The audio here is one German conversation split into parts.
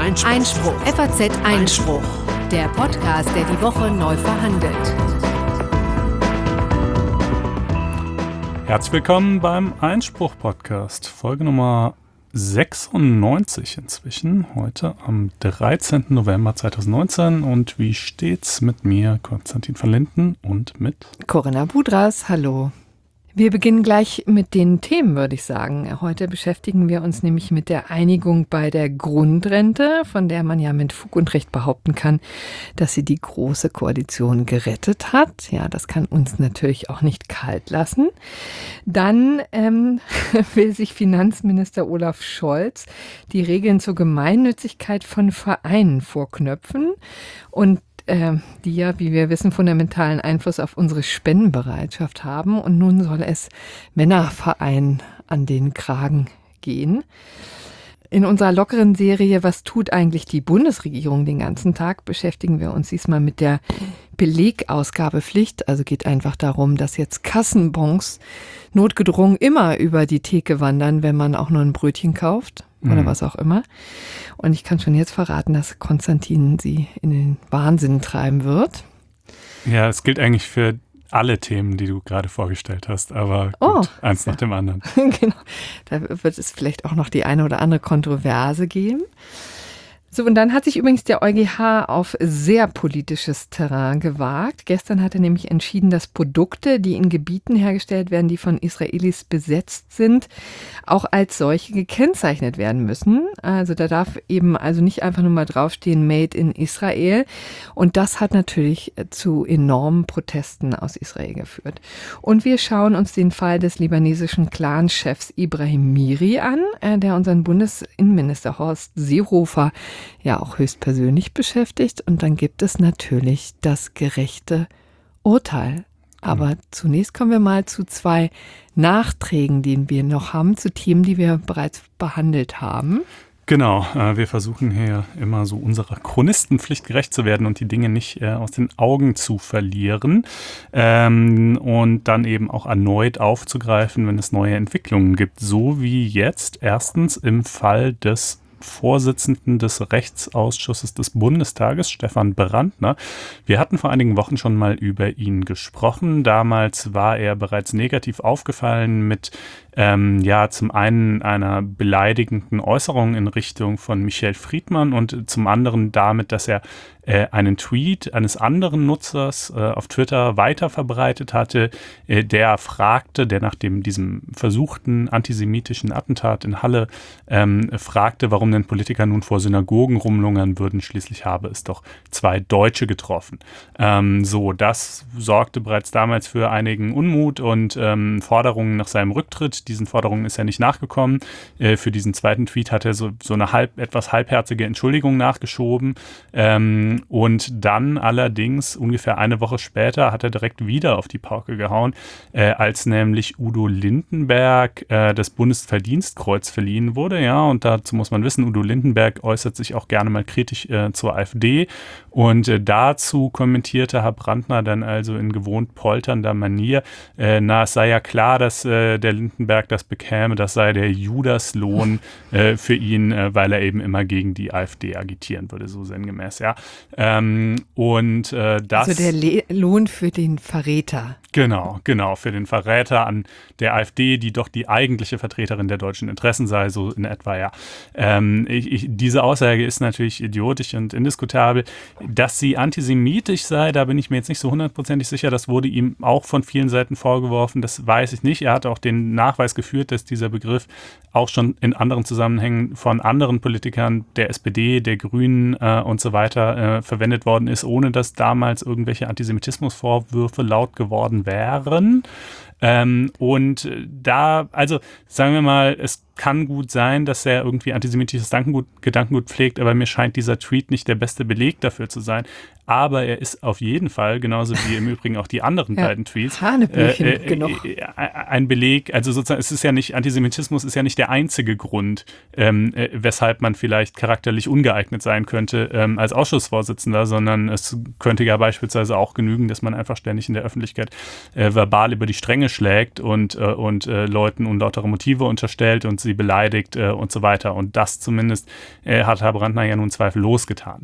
Einspruch. FAZ Einspruch. Der Podcast, der die Woche neu verhandelt. Herzlich willkommen beim Einspruch-Podcast, Folge Nummer 96 inzwischen, heute am 13. November 2019. Und wie steht's mit mir, Konstantin van Linden, und mit Corinna Budras, hallo. Wir beginnen gleich mit den Themen, würde ich sagen. Heute beschäftigen wir uns nämlich mit der Einigung bei der Grundrente, von der man ja mit Fug und Recht behaupten kann, dass sie die Große Koalition gerettet hat. Ja, das kann uns natürlich auch nicht kalt lassen. Dann will sich Finanzminister Olaf Scholz die Regeln zur Gemeinnützigkeit von Vereinen vorknöpfen und die ja, wie wir wissen, fundamentalen Einfluss auf unsere Spendenbereitschaft haben. Und nun soll es Männervereinen an den Kragen gehen. In unserer lockeren Serie "Was tut eigentlich die Bundesregierung den ganzen Tag?" beschäftigen wir uns diesmal mit der Belegausgabepflicht. Also geht einfach darum, dass jetzt Kassenbons notgedrungen immer über die Theke wandern, wenn man auch nur ein Brötchen kauft oder was auch immer. Und ich kann schon jetzt verraten, dass Konstantin sie in den Wahnsinn treiben wird. Ja, es gilt eigentlich für alle Themen, die du gerade vorgestellt hast, aber gut, eins nach dem anderen. Genau, da wird es vielleicht auch noch die eine oder andere Kontroverse geben. So, und dann hat sich übrigens der EuGH auf sehr politisches Terrain gewagt. Gestern hat er nämlich entschieden, dass Produkte, die in Gebieten hergestellt werden, die von Israelis besetzt sind, auch als solche gekennzeichnet werden müssen. Also da darf eben also nicht einfach nur mal draufstehen, Made in Israel. Und das hat natürlich zu enormen Protesten aus Israel geführt. Und wir schauen uns den Fall des libanesischen Clanchefs Ibrahim Miri an, der unseren Bundesinnenminister Horst Seehofer ja auch höchstpersönlich beschäftigt. Und dann gibt es natürlich das gerechte Urteil. Aber zunächst kommen wir mal zu zwei Nachträgen, die wir noch haben, zu Themen, die wir bereits behandelt haben. Genau, wir versuchen hier immer so unserer Chronistenpflicht gerecht zu werden und die Dinge nicht aus den Augen zu verlieren und dann eben auch erneut aufzugreifen, wenn es neue Entwicklungen gibt. So wie jetzt erstens im Fall des Vorsitzenden des Rechtsausschusses des Bundestages, Stefan Brandner. Wir hatten vor einigen Wochen schon mal über ihn gesprochen. Damals war er bereits negativ aufgefallen mit zum einen einer beleidigenden Äußerung in Richtung von Michel Friedmann und zum anderen damit, dass er einen Tweet eines anderen Nutzers auf Twitter weiterverbreitet hatte, der nach diesem versuchten antisemitischen Attentat in Halle fragte, warum denn Politiker nun vor Synagogen rumlungern würden. Schließlich habe es doch 2 Deutsche getroffen. Das sorgte bereits damals für einigen Unmut und Forderungen nach seinem Rücktritt. Diesen Forderungen ist er nicht nachgekommen. Für diesen zweiten Tweet hat er so eine etwas halbherzige Entschuldigung nachgeschoben. Und dann allerdings ungefähr eine Woche später hat er direkt wieder auf die Pauke gehauen, als nämlich Udo Lindenberg das Bundesverdienstkreuz verliehen wurde. Ja, und dazu muss man wissen, Udo Lindenberg äußert sich auch gerne mal kritisch zur AfD. Und dazu kommentierte Herr Brandner dann also in gewohnt polternder Manier, es sei ja klar, dass der Lindenberg das bekäme, das sei der Judaslohn für ihn, weil er eben immer gegen die AfD agitieren würde, so sinngemäß, ja. Das... Also der Lohn für den Verräter. Genau, für den Verräter an der AfD, die doch die eigentliche Vertreterin der deutschen Interessen sei, so in etwa, ja. Diese Aussage ist natürlich idiotisch und indiskutabel. Dass sie antisemitisch sei, da bin ich mir jetzt nicht so hundertprozentig sicher. Das wurde ihm auch von vielen Seiten vorgeworfen, das weiß ich nicht. Er hat auch den Nachweis geführt, dass dieser Begriff auch schon in anderen Zusammenhängen von anderen Politikern der SPD, der Grünen und so weiter verwendet worden ist, ohne dass damals irgendwelche Antisemitismusvorwürfe laut geworden wären. Und da, also sagen wir mal, es kann gut sein, dass er irgendwie antisemitisches Gedankengut pflegt, aber mir scheint dieser Tweet nicht der beste Beleg dafür zu sein. Aber er ist auf jeden Fall, genauso wie im Übrigen auch die anderen beiden Tweets, ein Beleg, also sozusagen, es ist ja nicht, Antisemitismus ist ja nicht der einzige Grund, weshalb man vielleicht charakterlich ungeeignet sein könnte als Ausschussvorsitzender, sondern es könnte ja beispielsweise auch genügen, dass man einfach ständig in der Öffentlichkeit verbal über die Stränge schlägt und Leuten unlautere Motive unterstellt und sie beleidigt und so weiter. Und das zumindest hat Herr Brandner ja nun zweifellos getan.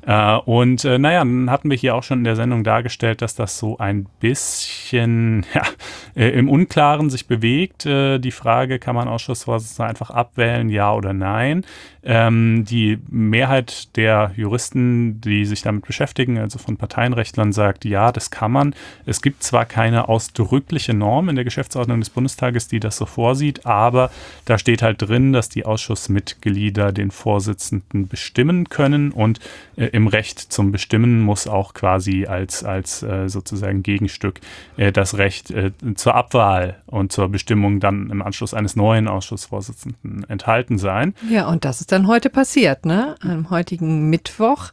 Dann hatten wir hier auch schon in der Sendung dargestellt, dass das so ein bisschen im Unklaren sich bewegt. Die Frage, kann man Ausschussvorsitzender einfach abwählen, ja oder nein? Die Mehrheit der Juristen, die sich damit beschäftigen, also von Parteienrechtlern, sagt, ja, das kann man. Es gibt zwar keine ausdrückliche Norm in der Geschäftsordnung des Bundestages, die das so vorsieht, aber da steht halt drin, dass die Ausschussmitglieder den Vorsitzenden bestimmen können und im Recht zum Bestimmen muss auch quasi als sozusagen Gegenstück das Recht zur Abwahl und zur Bestimmung dann im Anschluss eines neuen Ausschussvorsitzenden enthalten sein. Ja, und das ist dann heute passiert, ne? Am heutigen Mittwoch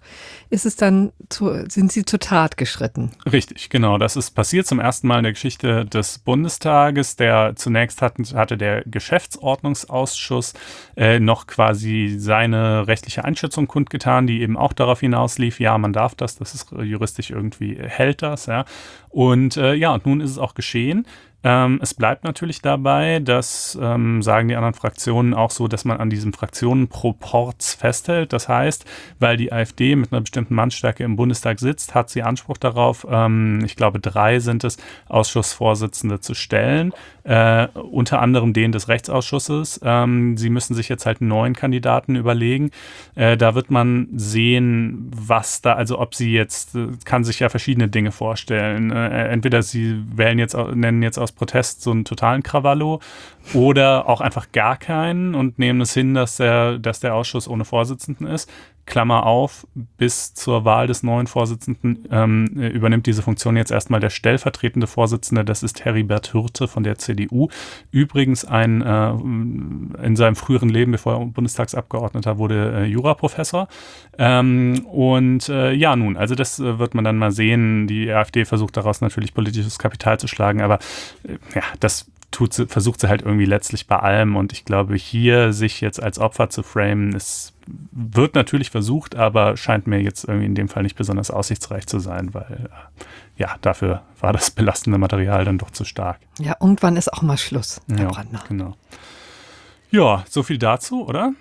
sind Sie zur Tat geschritten. Richtig, genau. Das ist passiert zum ersten Mal in der Geschichte des Bundestages. Zunächst hatte der Geschäftsordnungsausschuss noch quasi seine rechtliche Einschätzung kundgetan, die eben auch darauf hinauslief, ja, man darf das ist juristisch irgendwie, hält das, ja. Und nun ist es auch geschehen. Es bleibt natürlich dabei, das sagen die anderen Fraktionen auch so, dass man an diesem Fraktionenproporz festhält. Das heißt, weil die AfD mit einer bestimmten Mannstärke im Bundestag sitzt, hat sie Anspruch darauf, ich glaube 3 sind es, Ausschussvorsitzende zu stellen, unter anderem den des Rechtsausschusses. Sie müssen sich jetzt halt einen neuen Kandidaten überlegen. Da wird man sehen, ob sie jetzt, kann sich ja verschiedene Dinge vorstellen. Entweder sie nennen jetzt aus Protest so einen totalen Krawallo oder auch einfach gar keinen und nehmen es hin, dass der Ausschuss ohne Vorsitzenden ist. Klammer auf, bis zur Wahl des neuen Vorsitzenden übernimmt diese Funktion jetzt erstmal der stellvertretende Vorsitzende, das ist Heribert Hürte von der CDU. Übrigens in seinem früheren Leben, bevor er Bundestagsabgeordneter wurde, Juraprofessor. Also das wird man dann mal sehen. Die AfD versucht daraus natürlich politisches Kapital zu schlagen, aber das versucht sie halt irgendwie letztlich bei allem und ich glaube, hier sich jetzt als Opfer zu framen, es wird natürlich versucht, aber scheint mir jetzt irgendwie in dem Fall nicht besonders aussichtsreich zu sein, weil dafür war das belastende Material dann doch zu stark. Ja, irgendwann ist auch mal Schluss, Herr Brandner. Genau. Ja, so viel dazu, oder?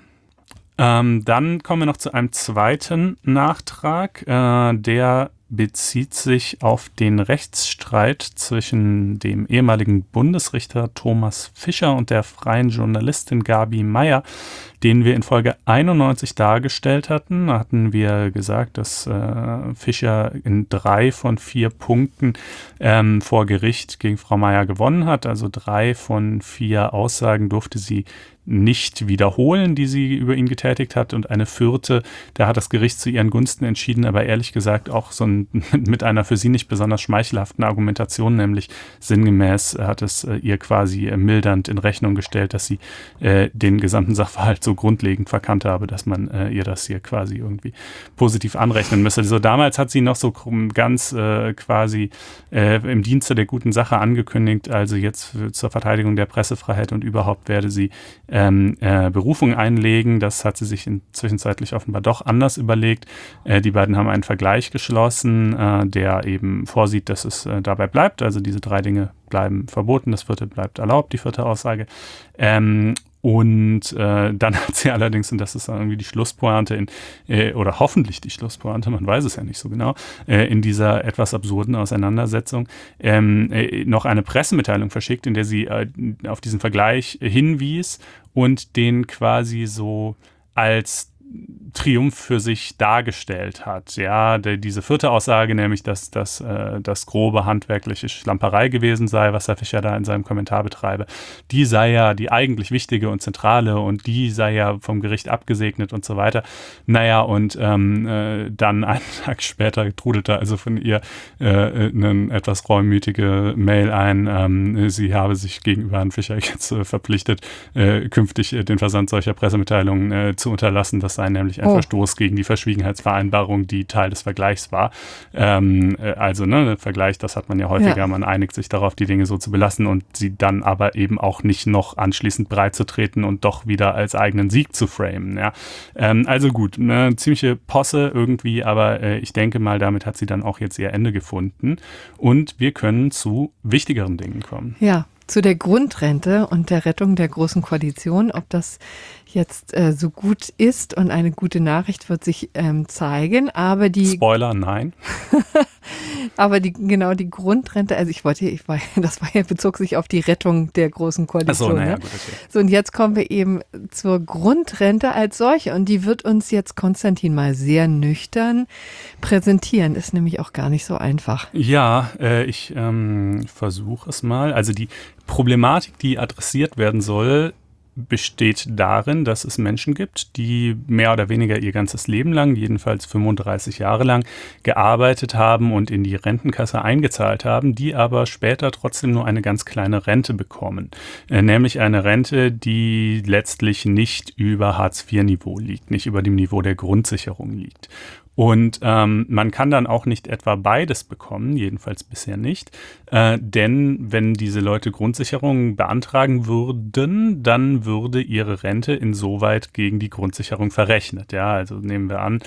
Dann kommen wir noch zu einem zweiten Nachtrag, der bezieht sich auf den Rechtsstreit zwischen dem ehemaligen Bundesrichter Thomas Fischer und der freien Journalistin Gabi Meier, den wir in Folge 91 dargestellt hatten. Da hatten wir gesagt, dass Fischer in 3 von 4 Punkten vor Gericht gegen Frau Meier gewonnen hat. Also 3 von 4 Aussagen durfte sie nicht wiederholen, die sie über ihn getätigt hat. Und eine 4., da hat das Gericht zu ihren Gunsten entschieden, aber ehrlich gesagt auch mit einer für sie nicht besonders schmeichelhaften Argumentation, nämlich sinngemäß hat es ihr quasi mildernd in Rechnung gestellt, dass sie den gesamten Sachverhalt so grundlegend verkannt habe, dass man ihr das hier quasi irgendwie positiv anrechnen müsse. So damals hat sie noch so ganz quasi im Dienste der guten Sache angekündigt, also jetzt zur Verteidigung der Pressefreiheit und überhaupt werde sie Berufung einlegen. Das hat sie sich zwischenzeitlich offenbar doch anders überlegt. Die beiden haben einen Vergleich geschlossen, der eben vorsieht, dass es dabei bleibt. Also diese 3 Dinge bleiben verboten, das 4. bleibt erlaubt, die 4. Aussage. Dann hat sie allerdings, und das ist dann irgendwie die Schlusspointe oder hoffentlich die Schlusspointe, man weiß es ja nicht so genau, in dieser etwas absurden Auseinandersetzung noch eine Pressemitteilung verschickt, in der sie auf diesen Vergleich hinwies und den quasi so als Triumph für sich dargestellt hat. Ja, diese 4. Aussage, nämlich, dass das grobe handwerkliche Schlamperei gewesen sei, was Herr Fischer da in seinem Kommentar betreibe, die sei ja die eigentlich wichtige und zentrale und die sei ja vom Gericht abgesegnet und so weiter. Naja, und dann einen Tag später trudelte also von ihr eine etwas reumütige Mail ein, sie habe sich gegenüber Herrn Fischer jetzt verpflichtet, künftig den Versand solcher Pressemitteilungen zu unterlassen. Das sei nämlich ein Verstoß gegen die Verschwiegenheitsvereinbarung, die Teil des Vergleichs war. Vergleich, das hat man ja häufiger, ja. Man einigt sich darauf, die Dinge so zu belassen und sie dann aber eben auch nicht noch anschließend breitzutreten und doch wieder als eigenen Sieg zu framen. Ja. Also gut, eine ziemliche Posse irgendwie, aber ich denke mal, damit hat sie dann auch jetzt ihr Ende gefunden und wir können zu wichtigeren Dingen kommen. Ja, zu der Grundrente und der Rettung der Großen Koalition. Ob das jetzt so gut ist und eine gute Nachricht wird sich zeigen. Aber Spoiler, nein. Aber die Grundrente, also das bezog sich auf die Rettung der Großen Koalition. Ach so, naja, ne? gut, okay. So, und jetzt kommen wir eben zur Grundrente als solche und die wird uns jetzt Konstantin mal sehr nüchtern präsentieren. Ist nämlich auch gar nicht so einfach. Ja, ich versuche es mal. Also die Problematik, die adressiert werden soll, besteht darin, dass es Menschen gibt, die mehr oder weniger ihr ganzes Leben lang, jedenfalls 35 Jahre lang, gearbeitet haben und in die Rentenkasse eingezahlt haben, die aber später trotzdem nur eine ganz kleine Rente bekommen. Nämlich eine Rente, die letztlich nicht über Hartz-IV-Niveau liegt, nicht über dem Niveau der Grundsicherung liegt. Und man kann dann auch nicht etwa beides bekommen, jedenfalls bisher nicht, denn wenn diese Leute Grundsicherung beantragen würden, dann würde ihre Rente insoweit gegen die Grundsicherung verrechnet. Ja, also nehmen wir an,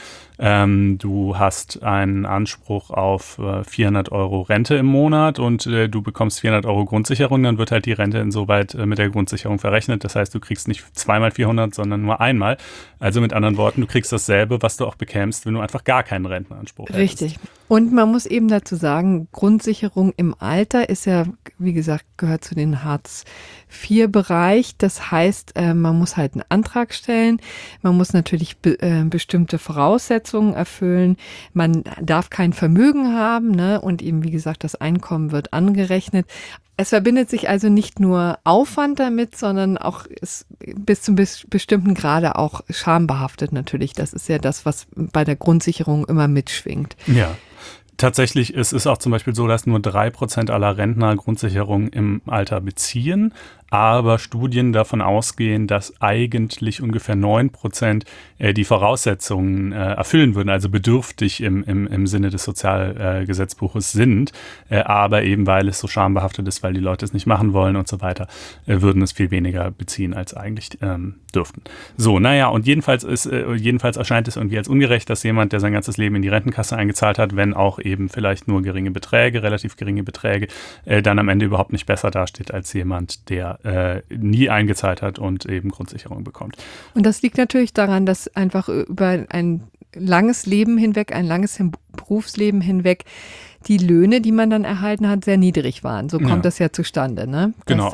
du hast einen Anspruch auf 400 Euro Rente im Monat und du bekommst 400 Euro Grundsicherung, dann wird halt die Rente insoweit mit der Grundsicherung verrechnet. Das heißt, du kriegst nicht zweimal 400, sondern nur einmal. Also mit anderen Worten, du kriegst dasselbe, was du auch bekämst, wenn du einfach gar keinen Rentenanspruch hättest. Richtig. Und man muss eben dazu sagen, Grundsicherung im Alter ist ja, wie gesagt, gehört zu den Hartz-IV-Bereich. Das heißt, man muss halt einen Antrag stellen. Man muss natürlich bestimmte Voraussetzungen erfüllen. Man darf kein Vermögen haben, ne? Und eben, wie gesagt, das Einkommen wird angerechnet. Es verbindet sich also nicht nur Aufwand damit, sondern auch ist bis zum bestimmten Grade auch schambehaftet natürlich. Das ist ja das, was bei der Grundsicherung immer mitschwingt. Ja. Tatsächlich ist es auch zum Beispiel so, dass nur 3% aller Rentner Grundsicherung im Alter beziehen, aber Studien davon ausgehen, dass eigentlich ungefähr 9% die Voraussetzungen erfüllen würden, also bedürftig im Sinne des Sozialgesetzbuches sind, aber eben weil es so schambehaftet ist, weil die Leute es nicht machen wollen und so weiter, würden es viel weniger beziehen, als eigentlich dürften. So, naja, und jedenfalls erscheint es irgendwie als ungerecht, dass jemand, der sein ganzes Leben in die Rentenkasse eingezahlt hat, wenn auch eben vielleicht nur relativ geringe Beträge, dann am Ende überhaupt nicht besser dasteht als jemand, der nie eingezahlt hat und eben Grundsicherung bekommt. Und das liegt natürlich daran, dass einfach über ein langes Leben hinweg, ein langes Berufsleben hinweg, die Löhne, die man dann erhalten hat, sehr niedrig waren. So kommt das ja zustande, ne? Genau,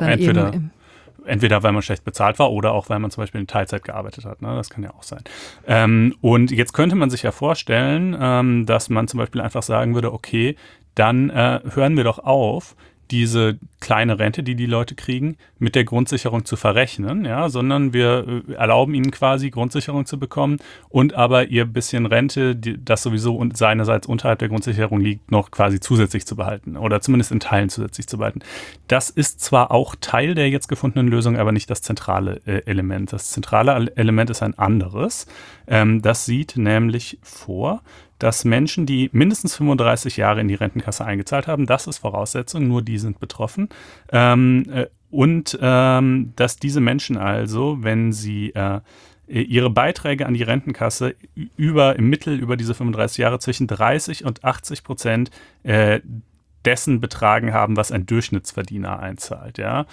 entweder weil man schlecht bezahlt war oder auch weil man zum Beispiel in Teilzeit gearbeitet hat. Ne? Das kann ja auch sein. Und jetzt könnte man sich ja vorstellen, dass man zum Beispiel einfach sagen würde, okay, dann hören wir doch auf, diese kleine Rente, die Leute kriegen, mit der Grundsicherung zu verrechnen, ja, sondern wir erlauben ihnen quasi Grundsicherung zu bekommen und aber ihr bisschen Rente, das sowieso seinerseits unterhalb der Grundsicherung liegt, noch quasi zusätzlich zu behalten oder zumindest in Teilen zusätzlich zu behalten. Das ist zwar auch Teil der jetzt gefundenen Lösung, aber nicht das zentrale Element. Das zentrale Element ist ein anderes. Das sieht nämlich vor, dass Menschen, die mindestens 35 Jahre in die Rentenkasse eingezahlt haben, das ist Voraussetzung, nur die sind betroffen. Dass diese Menschen also, wenn sie ihre Beiträge an die Rentenkasse im Mittel über diese 35 Jahre zwischen 30% und 80% dessen betragen haben, was ein Durchschnittsverdiener einzahlt. Ja?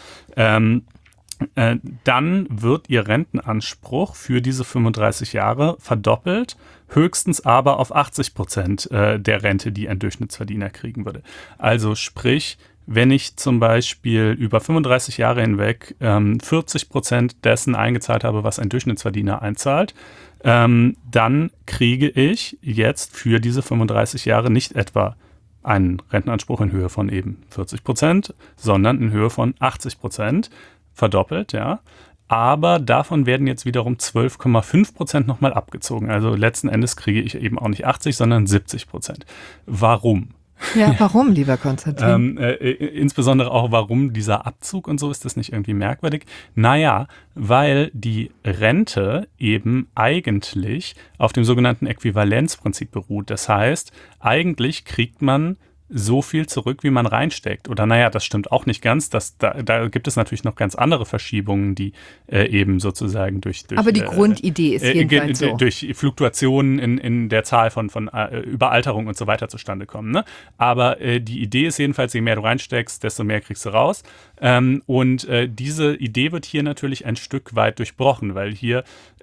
Dann wird ihr Rentenanspruch für diese 35 Jahre verdoppelt, höchstens aber auf 80% der Rente, die ein Durchschnittsverdiener kriegen würde. Also sprich, wenn ich zum Beispiel über 35 Jahre hinweg 40% dessen eingezahlt habe, was ein Durchschnittsverdiener einzahlt, dann kriege ich jetzt für diese 35 Jahre nicht etwa einen Rentenanspruch in Höhe von eben 40%, sondern in Höhe von 80%. Verdoppelt, ja. Aber davon werden jetzt wiederum 12,5% nochmal abgezogen. Also letzten Endes kriege ich eben auch nicht 80, sondern 70%. Warum? Ja, warum, lieber Konstantin? Insbesondere auch, warum dieser Abzug und so, ist das nicht irgendwie merkwürdig? Naja, weil die Rente eben eigentlich auf dem sogenannten Äquivalenzprinzip beruht. Das heißt, eigentlich kriegt man so viel zurück, wie man reinsteckt. Oder naja, das stimmt auch nicht ganz. Da gibt es natürlich noch ganz andere Verschiebungen, die eben sozusagen durch aber die Grundidee ist jedenfalls so. Durch Fluktuationen in der Zahl von Überalterung und so weiter zustande kommen. Ne? Aber die Idee ist jedenfalls, je mehr du reinsteckst, desto mehr kriegst du raus. Und diese Idee wird hier natürlich ein Stück weit durchbrochen, weil hier,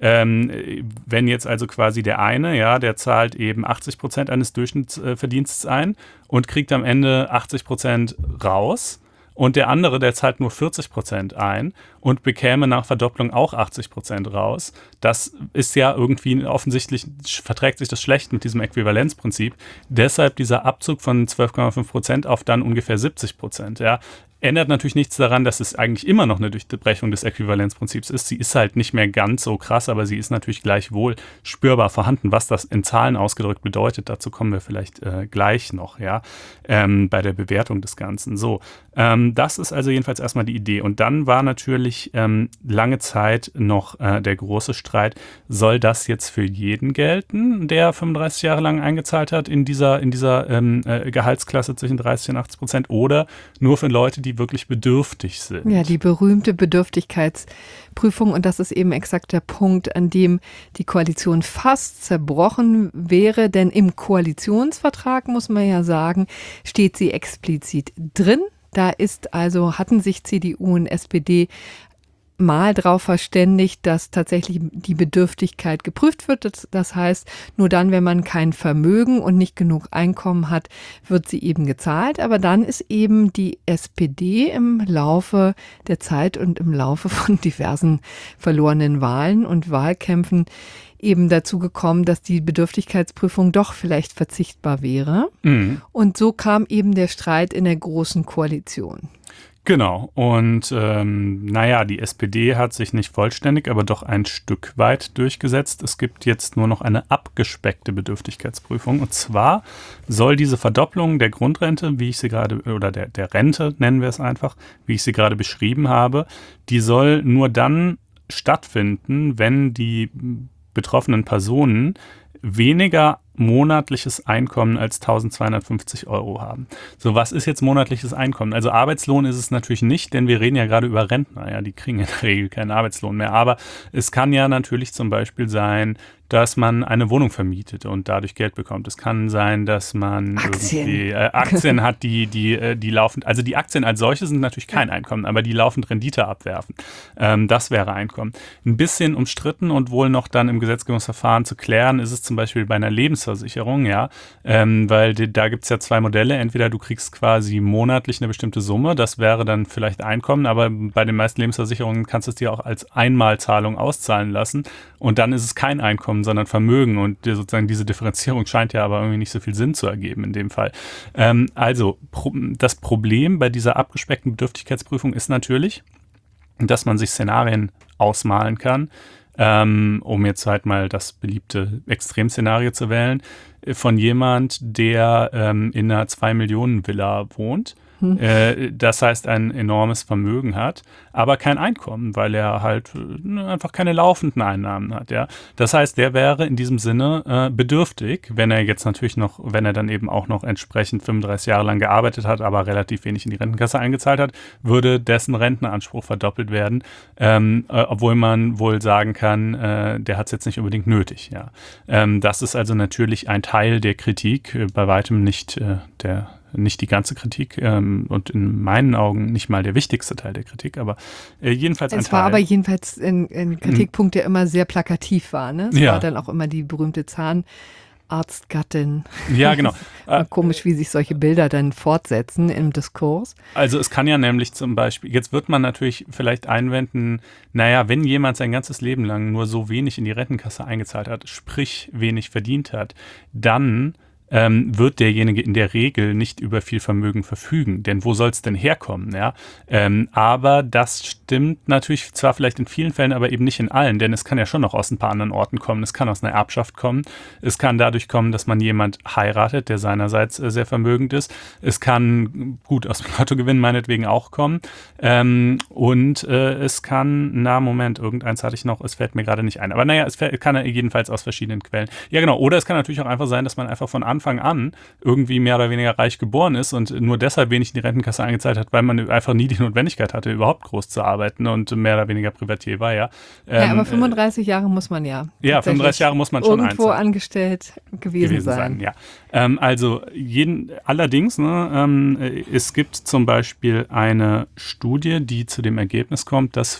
wenn jetzt also quasi der eine, ja, der zahlt eben 80% eines Durchschnittsverdienstes ein und kriegt am Ende 80% raus. Und der andere, der zahlt nur 40% ein und bekäme nach Verdopplung auch 80% raus. Das ist ja irgendwie offensichtlich, verträgt sich das schlecht mit diesem Äquivalenzprinzip. Deshalb dieser Abzug von 12,5% auf dann ungefähr 70%. Ja. Ändert natürlich nichts daran, dass es eigentlich immer noch eine Durchbrechung des Äquivalenzprinzips ist. Sie ist halt nicht mehr ganz so krass, aber sie ist natürlich gleichwohl spürbar vorhanden. Was das in Zahlen ausgedrückt bedeutet, dazu kommen wir vielleicht gleich noch, ja, bei der Bewertung des Ganzen. So, das ist also jedenfalls erstmal die Idee. Und dann war natürlich lange Zeit noch der große Streit, soll das jetzt für jeden gelten, der 35 Jahre lang eingezahlt hat in dieser Gehaltsklasse zwischen 30 und 80%, oder nur für Leute, die wirklich bedürftig sind. Ja, die berühmte Bedürftigkeitsprüfung, und das ist eben exakt der Punkt, an dem die Koalition fast zerbrochen wäre, denn im Koalitionsvertrag, muss man ja sagen, steht sie explizit drin. Da hatten sich CDU und SPD mal darauf verständigt, dass tatsächlich die Bedürftigkeit geprüft wird. Das heißt, nur dann, wenn man kein Vermögen und nicht genug Einkommen hat, wird sie eben gezahlt. Aber dann ist eben die SPD im Laufe der Zeit und im Laufe von diversen verlorenen Wahlen und Wahlkämpfen eben dazu gekommen, dass die Bedürftigkeitsprüfung doch vielleicht verzichtbar wäre. Mhm. Und so kam eben der Streit in der Großen Koalition. Genau. Und die SPD hat sich nicht vollständig, aber doch ein Stück weit durchgesetzt. Es gibt jetzt nur noch eine abgespeckte Bedürftigkeitsprüfung. Und zwar soll diese Verdopplung der Grundrente, wie ich sie gerade, oder der Rente, nennen wir es einfach, wie ich sie gerade beschrieben habe, die soll nur dann stattfinden, wenn die betroffenen Personen weniger monatliches Einkommen als 1.250 € haben. So, was ist jetzt monatliches Einkommen? Also Arbeitslohn ist es natürlich nicht, denn wir reden ja gerade über Rentner. Ja, die kriegen in der Regel keinen Arbeitslohn mehr. Aber es kann ja natürlich zum Beispiel sein, dass man eine Wohnung vermietet und dadurch Geld bekommt. Es kann sein, dass man irgendwie Aktien hat, die laufend, also die Aktien als solche sind natürlich kein Einkommen, aber die laufend Rendite abwerfen. Das wäre Einkommen. Ein bisschen umstritten und wohl noch dann im Gesetzgebungsverfahren zu klären, ist es zum Beispiel bei einer Lebensversicherung, ja, weil da gibt es ja zwei Modelle. Entweder du kriegst quasi monatlich eine bestimmte Summe, das wäre dann vielleicht Einkommen, aber bei den meisten Lebensversicherungen kannst du es dir auch als Einmalzahlung auszahlen lassen und dann ist es kein Einkommen, sondern Vermögen, und sozusagen diese Differenzierung scheint ja aber irgendwie nicht so viel Sinn zu ergeben in dem Fall. Das Problem bei dieser abgespeckten Bedürftigkeitsprüfung ist natürlich, dass man sich Szenarien ausmalen kann, um jetzt halt mal das beliebte Extremszenario zu wählen, von jemand, der in einer 2-Millionen-Villa wohnt. Das heißt, ein enormes Vermögen hat, aber kein Einkommen, weil er halt einfach keine laufenden Einnahmen hat. Ja? Das heißt, der wäre in diesem Sinne bedürftig, wenn er jetzt natürlich noch, wenn er dann eben auch noch entsprechend 35 Jahre lang gearbeitet hat, aber relativ wenig in die Rentenkasse eingezahlt hat, würde dessen Rentenanspruch verdoppelt werden, obwohl man wohl sagen kann, der hat es jetzt nicht unbedingt nötig. Ja? Das ist also natürlich ein Teil der Kritik, bei weitem nicht nicht die ganze Kritik und in meinen Augen nicht mal der wichtigste Teil der Kritik, aber jedenfalls ein Teil. Es war aber jedenfalls ein Kritikpunkt, der immer sehr plakativ war. Ne? Es war dann auch immer die berühmte Zahnarztgattin. Ja, genau. Komisch, wie sich solche Bilder dann fortsetzen im Diskurs. Also es kann ja nämlich zum Beispiel, jetzt wird man natürlich vielleicht einwenden, naja, wenn jemand sein ganzes Leben lang nur so wenig in die Rentenkasse eingezahlt hat, sprich wenig verdient hat, dann wird derjenige in der Regel nicht über viel Vermögen verfügen. Denn wo soll es denn herkommen? Ja? Aber das stimmt natürlich zwar vielleicht in vielen Fällen, aber eben nicht in allen. Denn es kann ja schon noch aus ein paar anderen Orten kommen. Es kann aus einer Erbschaft kommen. Es kann dadurch kommen, dass man jemand heiratet, der seinerseits sehr vermögend ist. Es kann gut aus dem Lottogewinn meinetwegen auch kommen. Und es kann, irgendeins hatte ich noch, es fällt mir gerade nicht ein. Aber naja, es kann jedenfalls aus verschiedenen Quellen. Ja genau, oder es kann natürlich auch einfach sein, dass man einfach von Anfang an irgendwie mehr oder weniger reich geboren ist und nur deshalb wenig in die Rentenkasse eingezahlt hat, weil man einfach nie die Notwendigkeit hatte, überhaupt groß zu arbeiten und mehr oder weniger Privatier war, ja. Aber 35 Jahre muss man ja. Ja, 35 Jahre muss man schon irgendwo angestellt gewesen sein. Ja. Allerdings, es gibt zum Beispiel eine Studie, die zu dem Ergebnis kommt, dass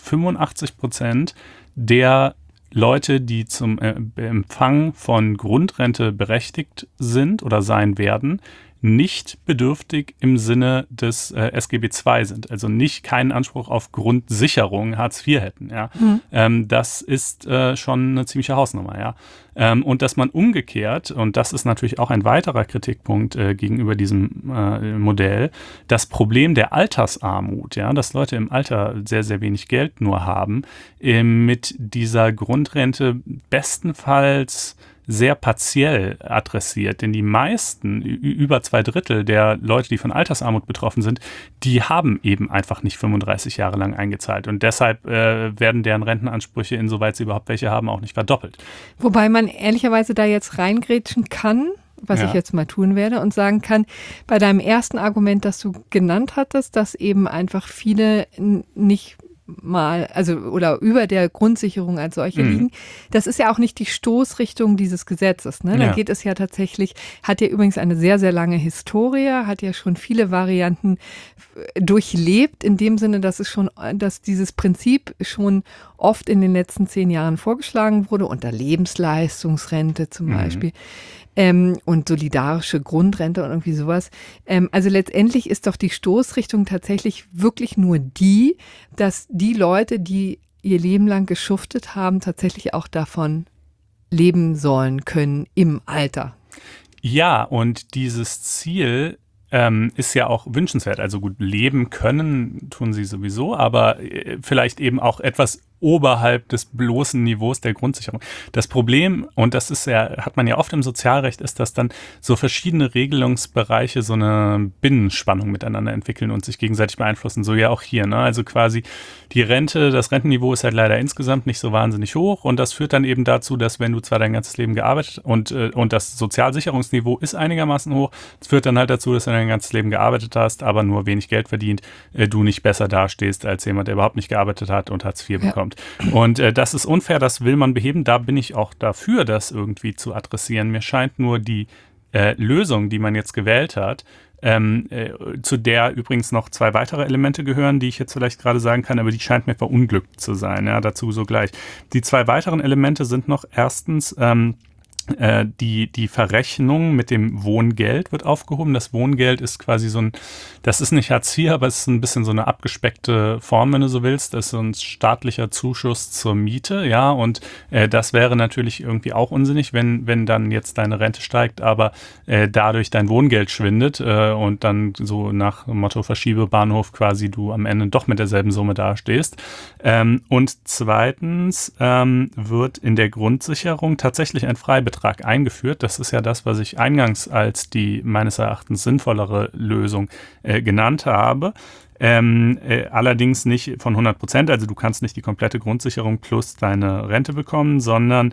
85% der Leute, die zum Empfang von Grundrente berechtigt sind oder sein werden, nicht bedürftig im Sinne des SGB II sind, also keinen Anspruch auf Grundsicherung Hartz IV hätten. Ja. Das ist schon eine ziemliche Hausnummer. Ja. Und dass man umgekehrt, und das ist natürlich auch ein weiterer Kritikpunkt gegenüber diesem Modell, das Problem der Altersarmut, ja, dass Leute im Alter sehr, sehr wenig Geld nur haben, mit dieser Grundrente bestenfalls sehr partiell adressiert, denn die meisten, über 2/3 der Leute, die von Altersarmut betroffen sind, die haben eben einfach nicht 35 Jahre lang eingezahlt und deshalb werden deren Rentenansprüche, insoweit sie überhaupt welche haben, auch nicht verdoppelt. Wobei man ehrlicherweise da jetzt reingrätschen kann, was ich jetzt mal tun werde und sagen kann, bei deinem ersten Argument, das du genannt hattest, dass eben einfach viele nicht mal, oder über der Grundsicherung als solche liegen. Das ist ja auch nicht die Stoßrichtung dieses Gesetzes. Ne? Da geht es ja tatsächlich, hat ja übrigens eine sehr, sehr lange Historie, hat ja schon viele Varianten durchlebt, in dem Sinne, dass dieses Prinzip schon oft in den letzten 10 Jahren vorgeschlagen wurde, unter Lebensleistungsrente zum Beispiel. Und solidarische Grundrente und irgendwie sowas. Also letztendlich ist doch die Stoßrichtung tatsächlich wirklich nur die, dass die Leute, die ihr Leben lang geschuftet haben, tatsächlich auch davon leben sollen können im Alter. Ja, und dieses Ziel ist ja auch wünschenswert. Also gut, leben können tun sie sowieso, aber vielleicht eben auch etwas oberhalb des bloßen Niveaus der Grundsicherung. Das Problem, und das ist hat man ja oft im Sozialrecht, ist, dass dann so verschiedene Regelungsbereiche so eine Binnenspannung miteinander entwickeln und sich gegenseitig beeinflussen. So ja auch hier, ne? Also quasi das Rentenniveau ist halt leider insgesamt nicht so wahnsinnig hoch und das führt dann eben dazu, dass wenn du zwar dein ganzes Leben gearbeitet und das Sozialsicherungsniveau ist einigermaßen hoch, das führt dann halt dazu, dass du dein ganzes Leben gearbeitet hast, aber nur wenig Geld verdient, du nicht besser dastehst als jemand, der überhaupt nicht gearbeitet hat und Hartz IV bekommt. Und das ist unfair, das will man beheben. Da bin ich auch dafür, das irgendwie zu adressieren. Mir scheint nur die Lösung, die man jetzt gewählt hat, zu der übrigens noch 2 weitere Elemente gehören, die ich jetzt vielleicht gerade sagen kann, aber die scheint mir verunglückt zu sein. Ja, dazu so gleich. Die 2 weiteren Elemente sind noch erstens die Verrechnung mit dem Wohngeld wird aufgehoben. Das Wohngeld ist quasi das ist nicht Hartz IV, aber es ist ein bisschen so eine abgespeckte Form, wenn du so willst. Das ist so ein staatlicher Zuschuss zur Miete, ja, und das wäre natürlich irgendwie auch unsinnig, wenn dann jetzt deine Rente steigt, aber dadurch dein Wohngeld schwindet und dann so nach dem Motto Verschiebebahnhof quasi du am Ende doch mit derselben Summe dastehst. Und zweitens wird in der Grundsicherung tatsächlich ein Freibetrag eingeführt. Das ist ja das, was ich eingangs als die meines Erachtens sinnvollere Lösung genannt habe. Allerdings nicht von 100%, also du kannst nicht die komplette Grundsicherung plus deine Rente bekommen, sondern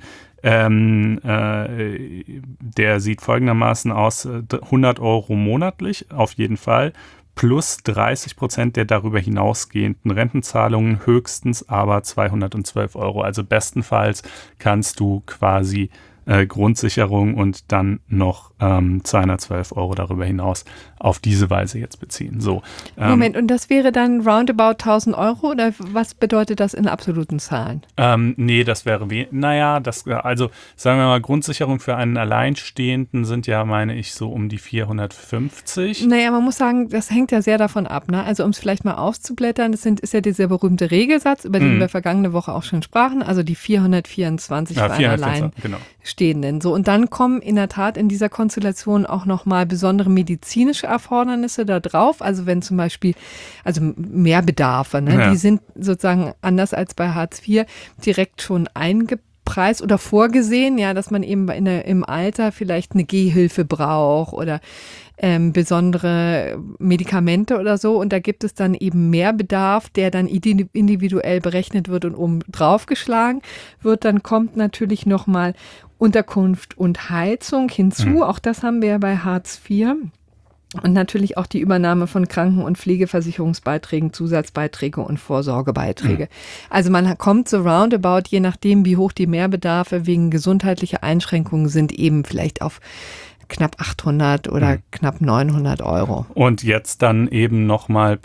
der sieht folgendermaßen aus, 100 € monatlich auf jeden Fall, plus 30% der darüber hinausgehenden Rentenzahlungen, höchstens aber 212 €. Also bestenfalls kannst du quasi Grundsicherung und dann noch 212 € darüber hinaus auf diese Weise jetzt beziehen. So, Moment, und das wäre dann roundabout 1.000 € oder was bedeutet das in absoluten Zahlen? Nee, das wäre, also sagen wir mal, Grundsicherung für einen Alleinstehenden sind ja, meine ich, so um die 450. Naja, man muss sagen, das hängt ja sehr davon ab. Ne? Also um es vielleicht mal auszublättern, ist ja dieser berühmte Regelsatz, über den wir vergangene Woche auch schon sprachen, also die 424 für einen Alleinstehenden. So, und dann kommen in der Tat in dieser Konstellation auch nochmal besondere medizinische Erfordernisse da drauf. Also wenn zum Beispiel, Mehrbedarfe, ne? Die sind sozusagen anders als bei Hartz IV direkt schon eingepreist oder vorgesehen, ja, dass man eben im Alter vielleicht eine Gehhilfe braucht oder besondere Medikamente oder so. Und da gibt es dann eben Mehrbedarf, der dann individuell berechnet wird und oben draufgeschlagen wird. Dann kommt natürlich nochmal Unterkunft und Heizung hinzu. Auch das haben wir ja bei Hartz IV. Und natürlich auch die Übernahme von Kranken- und Pflegeversicherungsbeiträgen, Zusatzbeiträge und Vorsorgebeiträge. Also man kommt so roundabout, je nachdem, wie hoch die Mehrbedarfe wegen gesundheitlicher Einschränkungen sind, eben vielleicht auf knapp 800 oder knapp 900 Euro. Und jetzt dann eben nochmal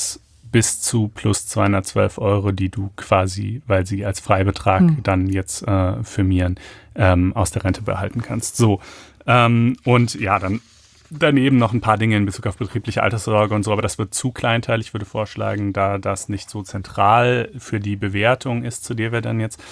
bis zu plus 212 Euro, die du quasi, weil sie als Freibetrag dann jetzt firmieren, aus der Rente behalten kannst. So, und ja, dann daneben noch ein paar Dinge in Bezug auf betriebliche Altersvorsorge und so, aber das wird zu kleinteilig. Ich würde vorschlagen, da das nicht so zentral für die Bewertung ist, zu der wir dann jetzt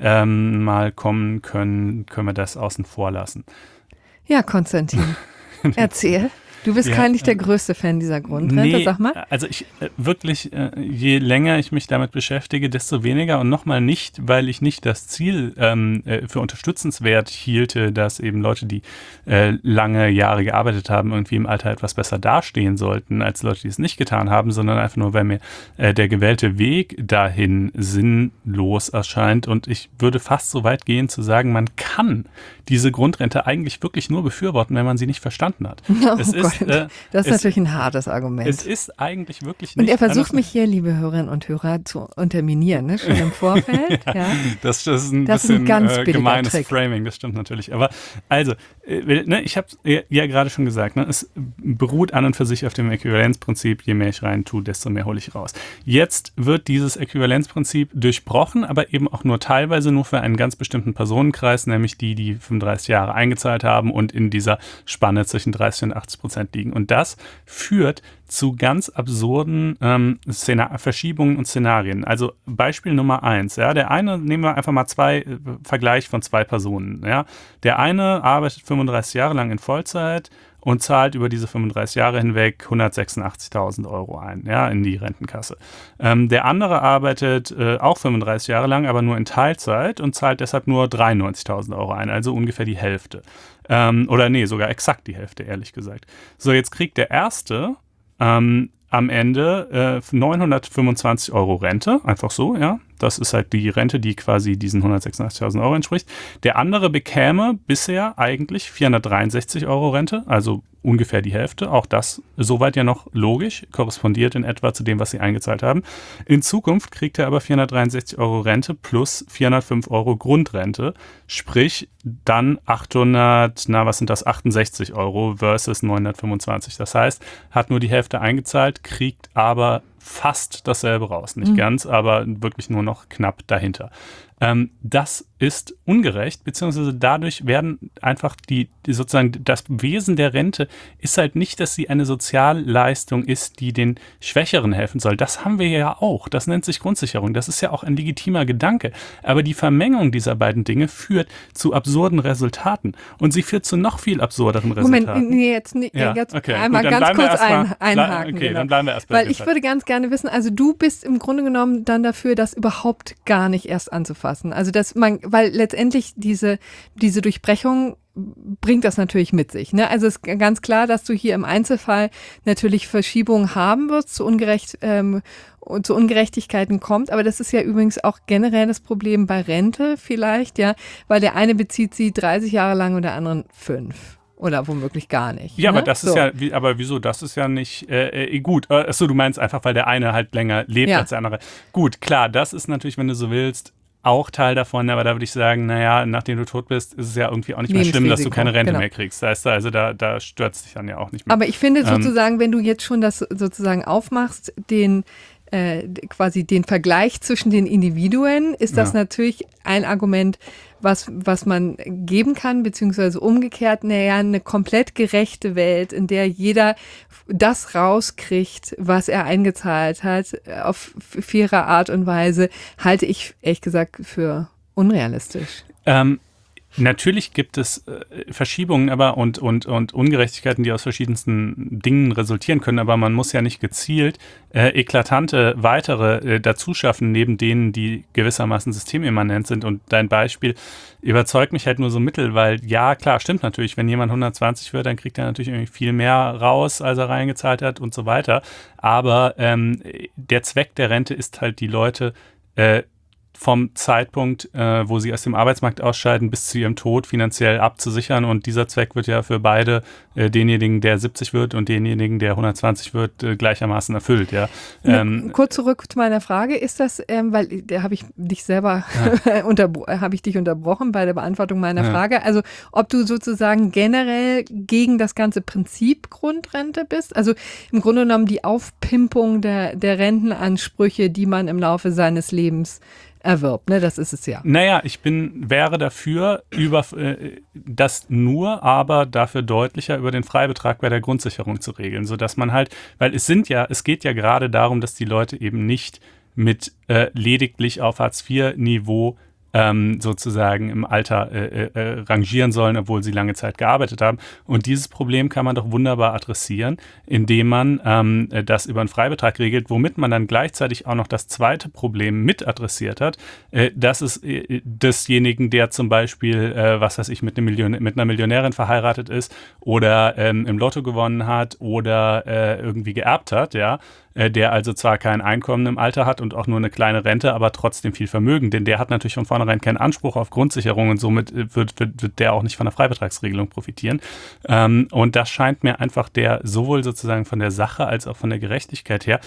mal kommen können wir das außen vor lassen. Ja, Konstantin, erzähl. Du bist kein der größte Fan dieser Grundrente, sag mal. Also ich wirklich, je länger ich mich damit beschäftige, desto weniger und nochmal nicht, weil ich nicht das Ziel für unterstützenswert hielte, dass eben Leute, die lange Jahre gearbeitet haben, irgendwie im Alter etwas besser dastehen sollten, als Leute, die es nicht getan haben, sondern einfach nur, weil mir der gewählte Weg dahin sinnlos erscheint und ich würde fast so weit gehen zu sagen, man kann diese Grundrente eigentlich wirklich nur befürworten, wenn man sie nicht verstanden hat. Das ist natürlich ein hartes Argument. Es ist eigentlich wirklich nicht. Und er versucht mich hier, liebe Hörerinnen und Hörer, zu unterminieren, ne? Schon im Vorfeld. Ja. Das ist ein bisschen gemeines Trick. Framing, das stimmt natürlich. Aber also, ich habe ja gerade schon gesagt, es beruht an und für sich auf dem Äquivalenzprinzip, je mehr ich rein tue, desto mehr hole ich raus. Jetzt wird dieses Äquivalenzprinzip durchbrochen, aber eben auch nur teilweise nur für einen ganz bestimmten Personenkreis, nämlich die 35 Jahre eingezahlt haben und in dieser Spanne zwischen 30 und 80% liegen. Und das führt zu ganz absurden Verschiebungen und Szenarien. Also Beispiel Nummer 1. Ja, der eine, nehmen wir einfach mal Vergleich von zwei Personen. Ja. Der eine arbeitet 35 Jahre lang in Vollzeit und zahlt über diese 35 Jahre hinweg 186.000 Euro ein, ja, in die Rentenkasse. Der andere arbeitet auch 35 Jahre lang, aber nur in Teilzeit und zahlt deshalb nur 93.000 Euro ein, also ungefähr die Hälfte. Sogar exakt die Hälfte, ehrlich gesagt. So, jetzt kriegt der Erste am Ende 925 Euro Rente, einfach so, ja. Das ist halt die Rente, die quasi diesen 186.000 Euro entspricht. Der andere bekäme bisher eigentlich 463 Euro Rente, also ungefähr die Hälfte. Auch das soweit ja noch logisch, korrespondiert in etwa zu dem, was sie eingezahlt haben. In Zukunft kriegt er aber 463 Euro Rente plus 405 Euro Grundrente, sprich dann 68 Euro versus 925. Das heißt, hat nur die Hälfte eingezahlt, kriegt aber fast dasselbe raus. Nicht ganz, aber wirklich nur noch knapp dahinter. Das ist ungerecht, beziehungsweise dadurch werden einfach sozusagen das Wesen der Rente ist halt nicht, dass sie eine Sozialleistung ist, die den Schwächeren helfen soll. Das haben wir ja auch. Das nennt sich Grundsicherung. Das ist ja auch ein legitimer Gedanke. Aber die Vermengung dieser beiden Dinge führt zu absurden Resultaten. Und sie führt zu noch viel absurderen Resultaten. Moment, jetzt okay. Einmal Gut, ganz kurz einhaken. Okay, dann bleiben wir erst bei Weil ich würde ganz gerne wissen, also du bist im Grunde genommen dann dafür, das überhaupt gar nicht erst anzufassen. Also weil letztendlich diese Durchbrechung bringt das natürlich mit sich. Ne? Also es ist ganz klar, dass du hier im Einzelfall natürlich Verschiebungen haben wirst, zu Ungerechtigkeiten kommt. Aber das ist ja übrigens auch generell das Problem bei Rente vielleicht, ja, weil der eine bezieht sie 30 Jahre lang und der andere 5. Oder womöglich gar nicht. Ja, ne? aber das ist ja, aber wieso? Das ist ja nicht gut. Achso, du meinst einfach, weil der eine halt länger lebt als der andere. Gut, klar, das ist natürlich, wenn du so willst, auch Teil davon, aber da würde ich sagen, naja, nachdem du tot bist, ist es ja irgendwie auch nicht mehr schlimm, dass du keine Rente mehr kriegst. Das heißt, also da stört es dich dann ja auch nicht mehr. Aber ich finde sozusagen, wenn du jetzt schon das sozusagen aufmachst, quasi den Vergleich zwischen den Individuen, ist das natürlich ein Argument, was man geben kann, beziehungsweise umgekehrt, eine komplett gerechte Welt, in der jeder das rauskriegt, was er eingezahlt hat, auf faire Art und Weise, halte ich ehrlich gesagt für unrealistisch. Natürlich gibt es Verschiebungen aber und Ungerechtigkeiten, die aus verschiedensten Dingen resultieren können, aber man muss ja nicht gezielt eklatante weitere dazu schaffen, neben denen, die gewissermaßen systemimmanent sind. Und dein Beispiel überzeugt mich halt nur so mittel, weil ja, klar, stimmt natürlich, wenn jemand 120 wird, dann kriegt er natürlich irgendwie viel mehr raus, als er reingezahlt hat und so weiter. Aber der Zweck der Rente ist halt, die Leute vom Zeitpunkt, wo sie aus dem Arbeitsmarkt ausscheiden, bis zu ihrem Tod finanziell abzusichern. Und dieser Zweck wird ja für beide, denjenigen, der 70 wird und denjenigen, der 120 wird, gleichermaßen erfüllt. Ja. Kurz zurück zu meiner Frage. Ist das, weil da habe ich dich selber habe ich dich unterbrochen bei der Beantwortung meiner Frage. Also ob du sozusagen generell gegen das ganze Prinzip Grundrente bist? Also im Grunde genommen die Aufpimpung der Rentenansprüche, die man im Laufe seines Lebens erwirbt, ne? Das ist es ja. Naja, wäre dafür, das nur, aber dafür deutlicher über den Freibetrag bei der Grundsicherung zu regeln, sodass man halt, weil es geht ja gerade darum, dass die Leute eben nicht mit lediglich auf Hartz-IV-Niveau sozusagen im Alter rangieren sollen, obwohl sie lange Zeit gearbeitet haben. Und dieses Problem kann man doch wunderbar adressieren, indem man das über einen Freibetrag regelt, womit man dann gleichzeitig auch noch das zweite Problem mit adressiert hat. Das ist desjenigen, der zum Beispiel, mit einer Millionärin verheiratet ist oder im Lotto gewonnen hat oder irgendwie geerbt hat, ja, der also zwar kein Einkommen im Alter hat und auch nur eine kleine Rente, aber trotzdem viel Vermögen, denn der hat natürlich von vornherein keinen Anspruch auf Grundsicherung und somit wird der auch nicht von der Freibetragsregelung profitieren. Und das scheint mir einfach der sowohl sozusagen von der Sache als auch von der Gerechtigkeit her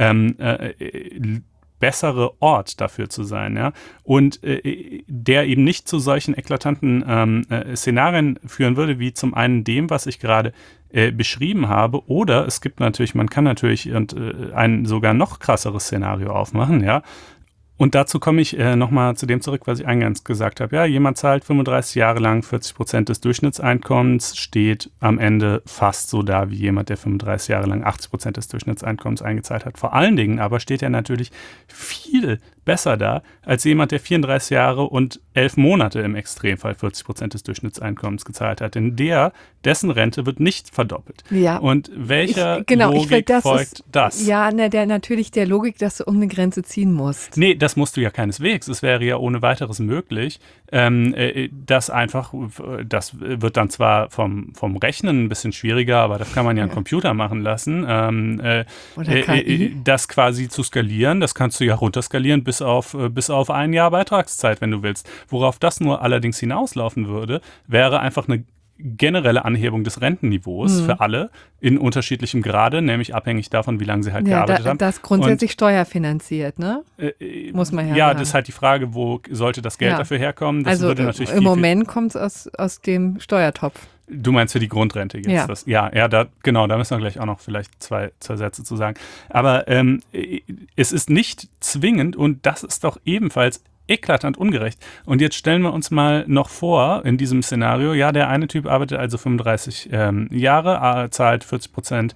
bessere Ort dafür zu sein, ja, und der eben nicht zu solchen eklatanten Szenarien führen würde, wie zum einen dem, was ich gerade beschrieben habe, oder es gibt natürlich, man kann natürlich ein sogar noch krasseres Szenario aufmachen, ja. Und dazu komme ich nochmal zu dem zurück, was ich eingangs gesagt habe. Ja, jemand zahlt 35 Jahre lang 40% des Durchschnittseinkommens, steht am Ende fast so da wie jemand, der 35 Jahre lang 80% des Durchschnittseinkommens eingezahlt hat. Vor allen Dingen aber steht er natürlich viel besser da als jemand, der 34 Jahre und 11 Monate im Extremfall 40% des Durchschnittseinkommens gezahlt hat. Denn dessen Rente wird nicht verdoppelt. Ja. Und welcher Logik folgt das? Ja, natürlich der Logik, dass du um eine Grenze ziehen musst. Nee, das musst du ja keineswegs. Es wäre ja ohne weiteres möglich, das wird dann zwar vom Rechnen ein bisschen schwieriger, aber das kann man ja einen Computer machen lassen. Oder KI? Das quasi zu skalieren, das kannst du ja runterskalieren bis auf ein Jahr Beitragszeit, wenn du willst. Worauf das nur allerdings hinauslaufen würde, wäre einfach eine generelle Anhebung des Rentenniveaus für alle in unterschiedlichem Grade, nämlich abhängig davon, wie lange sie halt gearbeitet haben. Das grundsätzlich steuerfinanziert, ne? Muss man ja sagen. Das ist halt die Frage, wo sollte das Geld dafür herkommen? Das würde natürlich im Moment kommt es aus dem Steuertopf. Du meinst für die Grundrente jetzt? Ja. Das? Ja, genau, da müssen wir gleich auch noch vielleicht zwei Sätze zu sagen. Aber es ist nicht zwingend, und das ist doch ebenfalls eklatant ungerecht. Und jetzt stellen wir uns mal noch vor, in diesem Szenario, ja, der eine Typ arbeitet also 35 Jahre, zahlt 40%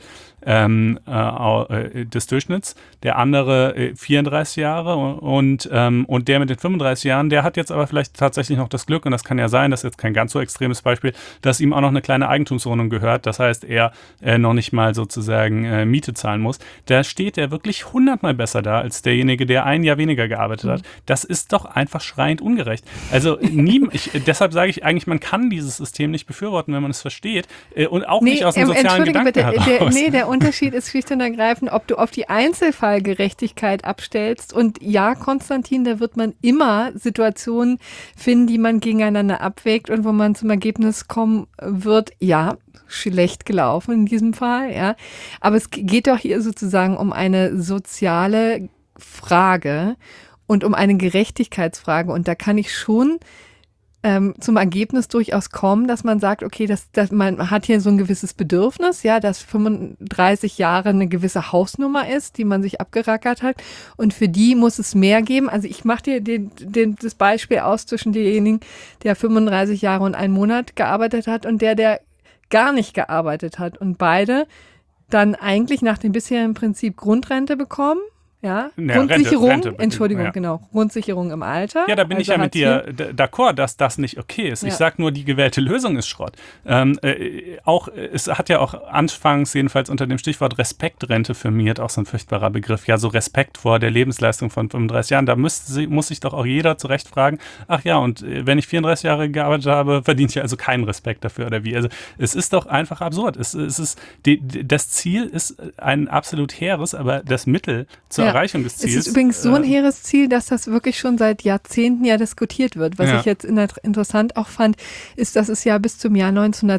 des Durchschnitts, der andere 34 Jahre und der mit den 35 Jahren, der hat jetzt aber vielleicht tatsächlich noch das Glück, und das kann ja sein, das ist jetzt kein ganz so extremes Beispiel, dass ihm auch noch eine kleine Eigentumswohnung gehört, das heißt, er noch nicht mal sozusagen Miete zahlen muss. Da steht er wirklich 100-mal besser da, als derjenige, der ein Jahr weniger gearbeitet hat. Das ist doch einfach schreiend ungerecht. Also deshalb sage ich eigentlich, man kann dieses System nicht befürworten, wenn man es versteht, und auch nicht aus dem sozialen Gedanken heraus. Der Unterschied ist schlicht und ergreifend, ob du auf die Einzelfallgerechtigkeit abstellst. Und ja, Konstantin, da wird man immer Situationen finden, die man gegeneinander abwägt und wo man zum Ergebnis kommen wird, ja, schlecht gelaufen in diesem Fall, ja. Aber es geht doch hier sozusagen um eine soziale Frage und um eine Gerechtigkeitsfrage. Und da kann ich schon zum Ergebnis durchaus kommen, dass man sagt, okay, man hat hier so ein gewisses Bedürfnis, ja, dass 35 Jahre eine gewisse Hausnummer ist, die man sich abgerackert hat, und für die muss es mehr geben. Also ich mache dir das Beispiel aus zwischen demjenigen, der 35 Jahre und 1 Monat gearbeitet hat, und der gar nicht gearbeitet hat, und beide dann eigentlich nach dem bisherigen Prinzip Grundrente bekommen. Ja, Grundsicherung, Rente, Entschuldigung, genau, Grundsicherung im Alter. Ja, da bin ich ja mit dir d'accord, dass das nicht okay ist. Ja. Ich sage nur, die gewählte Lösung ist Schrott. Es hat ja auch anfangs, jedenfalls unter dem Stichwort Respektrente firmiert, auch so ein furchtbarer Begriff, ja, so Respekt vor der Lebensleistung von 35 Jahren. Da muss sich doch auch jeder zurecht fragen, ach ja, und wenn ich 34 Jahre gearbeitet habe, verdiene ich also keinen Respekt dafür oder wie. Also es ist doch einfach absurd. Das Ziel ist ein absolut hehres, aber das Mittel zur Erreichung des Ziels. Es ist übrigens so ein hehres Ziel, dass das wirklich schon seit Jahrzehnten ja diskutiert wird. Was ich jetzt interessant auch fand, ist, dass es ja bis zum Jahr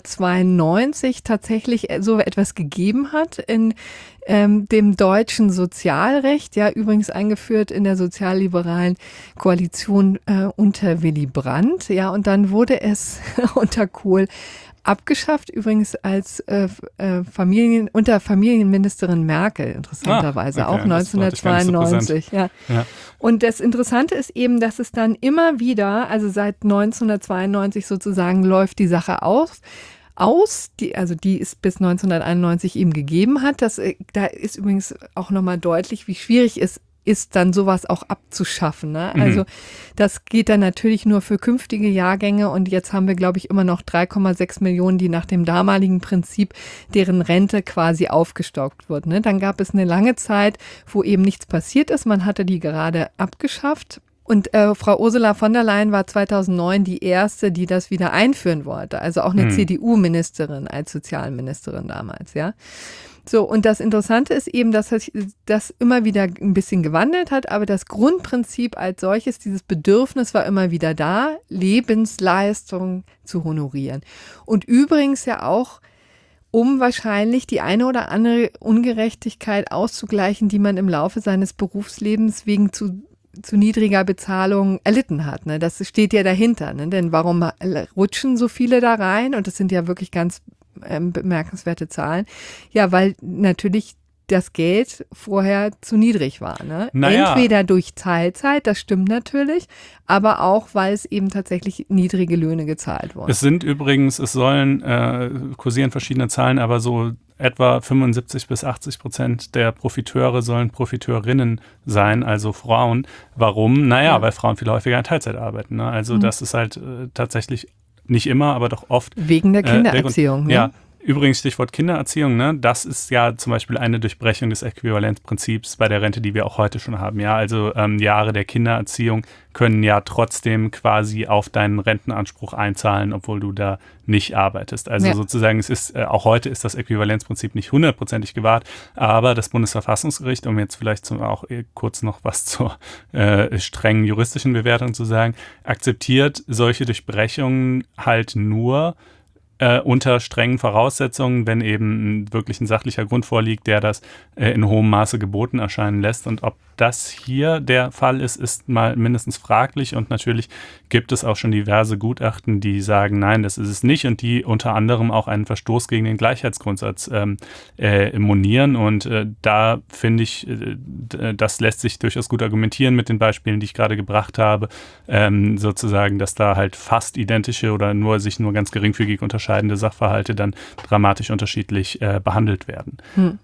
1992 tatsächlich so etwas gegeben hat in dem deutschen Sozialrecht, ja übrigens eingeführt in der sozialliberalen Koalition unter Willy Brandt, ja, und dann wurde es unter Kohl abgeschafft, übrigens als unter Familienministerin Merkel, interessanterweise, auch 1992. Ja. Und das Interessante ist eben, dass es dann immer wieder, also seit 1992 sozusagen, läuft die Sache die es bis 1991 eben gegeben hat. Da ist übrigens auch nochmal deutlich, wie schwierig es ist, dann sowas auch abzuschaffen. Ne? Also das geht dann natürlich nur für künftige Jahrgänge und jetzt haben wir, glaube ich, immer noch 3,6 Millionen, die nach dem damaligen Prinzip deren Rente quasi aufgestockt wird. Ne? Dann gab es eine lange Zeit, wo eben nichts passiert ist. Man hatte die gerade abgeschafft. Und Frau Ursula von der Leyen war 2009 die erste, die das wieder einführen wollte. Also auch eine CDU-Ministerin als Sozialministerin damals, ja. So, und das Interessante ist eben, dass sich das immer wieder ein bisschen gewandelt hat, aber das Grundprinzip als solches, dieses Bedürfnis war immer wieder da, Lebensleistung zu honorieren. Und übrigens ja auch, um wahrscheinlich die eine oder andere Ungerechtigkeit auszugleichen, die man im Laufe seines Berufslebens wegen zu niedriger Bezahlung erlitten hat. Ne? Das steht ja dahinter. Ne? Denn warum rutschen so viele da rein? Und das sind ja wirklich ganz bemerkenswerte Zahlen. Ja, weil natürlich das Geld vorher zu niedrig war. Ne? Entweder durch Teilzeit, das stimmt natürlich, aber auch, weil es eben tatsächlich niedrige Löhne gezahlt wurden. Es sind übrigens, kursieren verschiedene Zahlen, aber so etwa 75-80% der Profiteure sollen Profiteurinnen sein, also Frauen. Warum? Weil Frauen viel häufiger in Teilzeit arbeiten. Ne? Also das ist halt tatsächlich nicht immer, aber doch oft. Wegen der Kindererziehung. Ne? Ja. Übrigens, Stichwort Kindererziehung, ne? Das ist ja zum Beispiel eine Durchbrechung des Äquivalenzprinzips bei der Rente, die wir auch heute schon haben. Ja, also Jahre der Kindererziehung können ja trotzdem quasi auf deinen Rentenanspruch einzahlen, obwohl du da nicht arbeitest. Also sozusagen, es ist auch heute ist das Äquivalenzprinzip nicht 100%ig gewahrt, aber das Bundesverfassungsgericht, um jetzt vielleicht auch kurz noch was zur strengen juristischen Bewertung zu sagen, akzeptiert solche Durchbrechungen halt nur unter strengen Voraussetzungen, wenn eben wirklich ein sachlicher Grund vorliegt, der das in hohem Maße geboten erscheinen lässt. Und ob das hier der Fall ist, ist mal mindestens fraglich. Und natürlich gibt es auch schon diverse Gutachten, die sagen, nein, das ist es nicht. Und die unter anderem auch einen Verstoß gegen den Gleichheitsgrundsatz monieren. Und da finde ich, das lässt sich durchaus gut argumentieren mit den Beispielen, die ich gerade gebracht habe. Sozusagen, dass da halt fast identische oder sich nur ganz geringfügig unterscheidende Sachverhalte dann dramatisch unterschiedlich behandelt werden.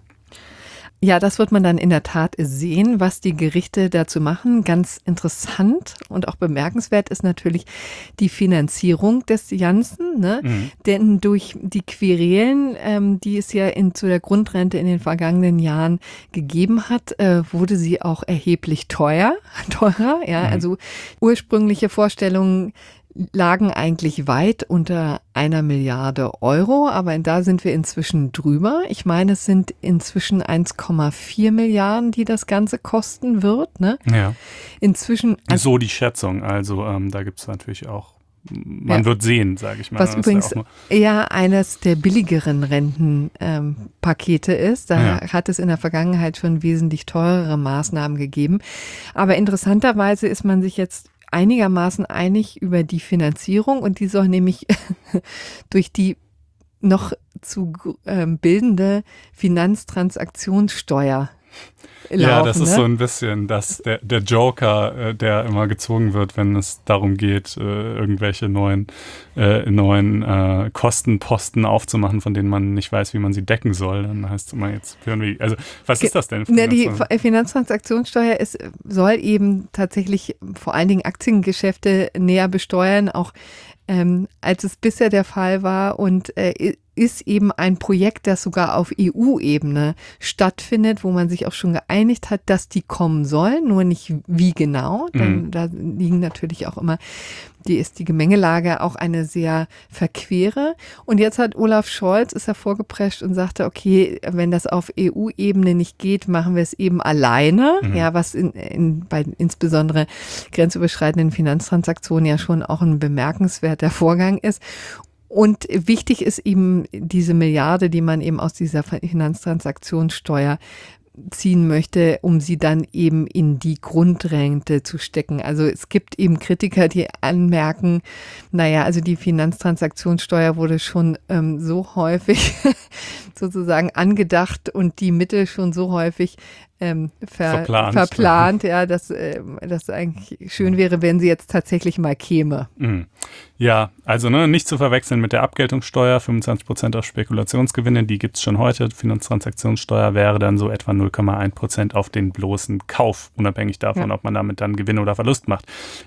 Ja, das wird man dann in der Tat sehen, was die Gerichte dazu machen. Ganz interessant und auch bemerkenswert ist natürlich die Finanzierung des Ganzen, ne? Denn durch die Querelen, die es ja zu der Grundrente in den vergangenen Jahren gegeben hat, wurde sie auch erheblich teurer. Ja, also ursprüngliche Vorstellungen lagen eigentlich weit unter 1 Milliarde Euro, aber da sind wir inzwischen drüber. Ich meine, es sind inzwischen 1,4 Milliarden, die das Ganze kosten wird. Ne? Ja. Inzwischen. So die Schätzung. Also da gibt es natürlich auch, man wird sehen, sage ich mal. Was übrigens eher eines der billigeren Rentenpakete ist. Da hat es in der Vergangenheit schon wesentlich teurere Maßnahmen gegeben. Aber interessanterweise ist man sich jetzt einigermaßen einig über die Finanzierung und die soll nämlich durch die noch zu bildende Finanztransaktionssteuer laufen. Ja, das ist so ein bisschen der Joker, der immer gezogen wird, wenn es darum geht, irgendwelche neuen Kostenposten aufzumachen, von denen man nicht weiß, wie man sie decken soll. Dann heißt es immer jetzt, also was ist das denn? Die Finanztransaktionssteuer soll eben tatsächlich vor allen Dingen Aktiengeschäfte näher besteuern, auch als es bisher der Fall war und ist eben ein Projekt, das sogar auf EU-Ebene stattfindet, wo man sich auch schon geeinigt hat, dass die kommen sollen, nur nicht wie genau, denn da liegen natürlich auch immer ist die Gemengelage auch eine sehr verquere. Und jetzt hat Olaf Scholz, ist er vorgeprescht und sagte, okay, wenn das auf EU-Ebene nicht geht, machen wir es eben alleine. Ja, was bei insbesondere grenzüberschreitenden Finanztransaktionen ja schon auch ein bemerkenswerter Vorgang ist. Und wichtig ist eben diese Milliarde, die man eben aus dieser Finanztransaktionssteuer ziehen möchte, um sie dann eben in die Grundrente zu stecken. Also es gibt eben Kritiker, die anmerken, also die Finanztransaktionssteuer wurde schon so häufig sozusagen angedacht und die Mittel schon so häufig verplant, ja, dass eigentlich schön wäre, wenn sie jetzt tatsächlich mal käme. Ja, also nicht zu verwechseln mit der Abgeltungssteuer, 25% auf Spekulationsgewinne, die gibt es schon heute. Finanztransaktionssteuer wäre dann so etwa 0,1% auf den bloßen Kauf, unabhängig davon, ob man damit dann Gewinn oder Verlust macht.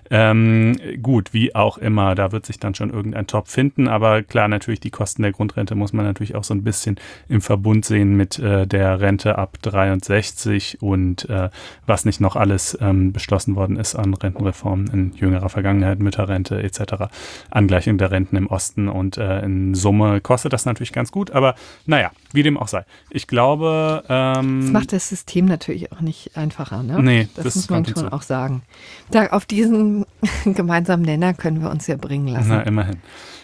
Gut, wie auch immer, da wird sich dann schon irgendein Topf finden, aber klar, natürlich die Kosten der Grundrente muss man natürlich auch so ein bisschen im Verbund sehen mit der Rente ab 63 und was nicht noch alles beschlossen worden ist an Rentenreformen in jüngerer Vergangenheit, Mütterrente etc., Angleichung der Renten im Osten und in Summe kostet das natürlich ganz gut, aber wie dem auch sei. Ich glaube... das macht das System natürlich auch nicht einfacher, ne? Nee, das muss man schon auch sagen. Auf diesen gemeinsamen Nenner können wir uns ja bringen lassen. Na, immerhin.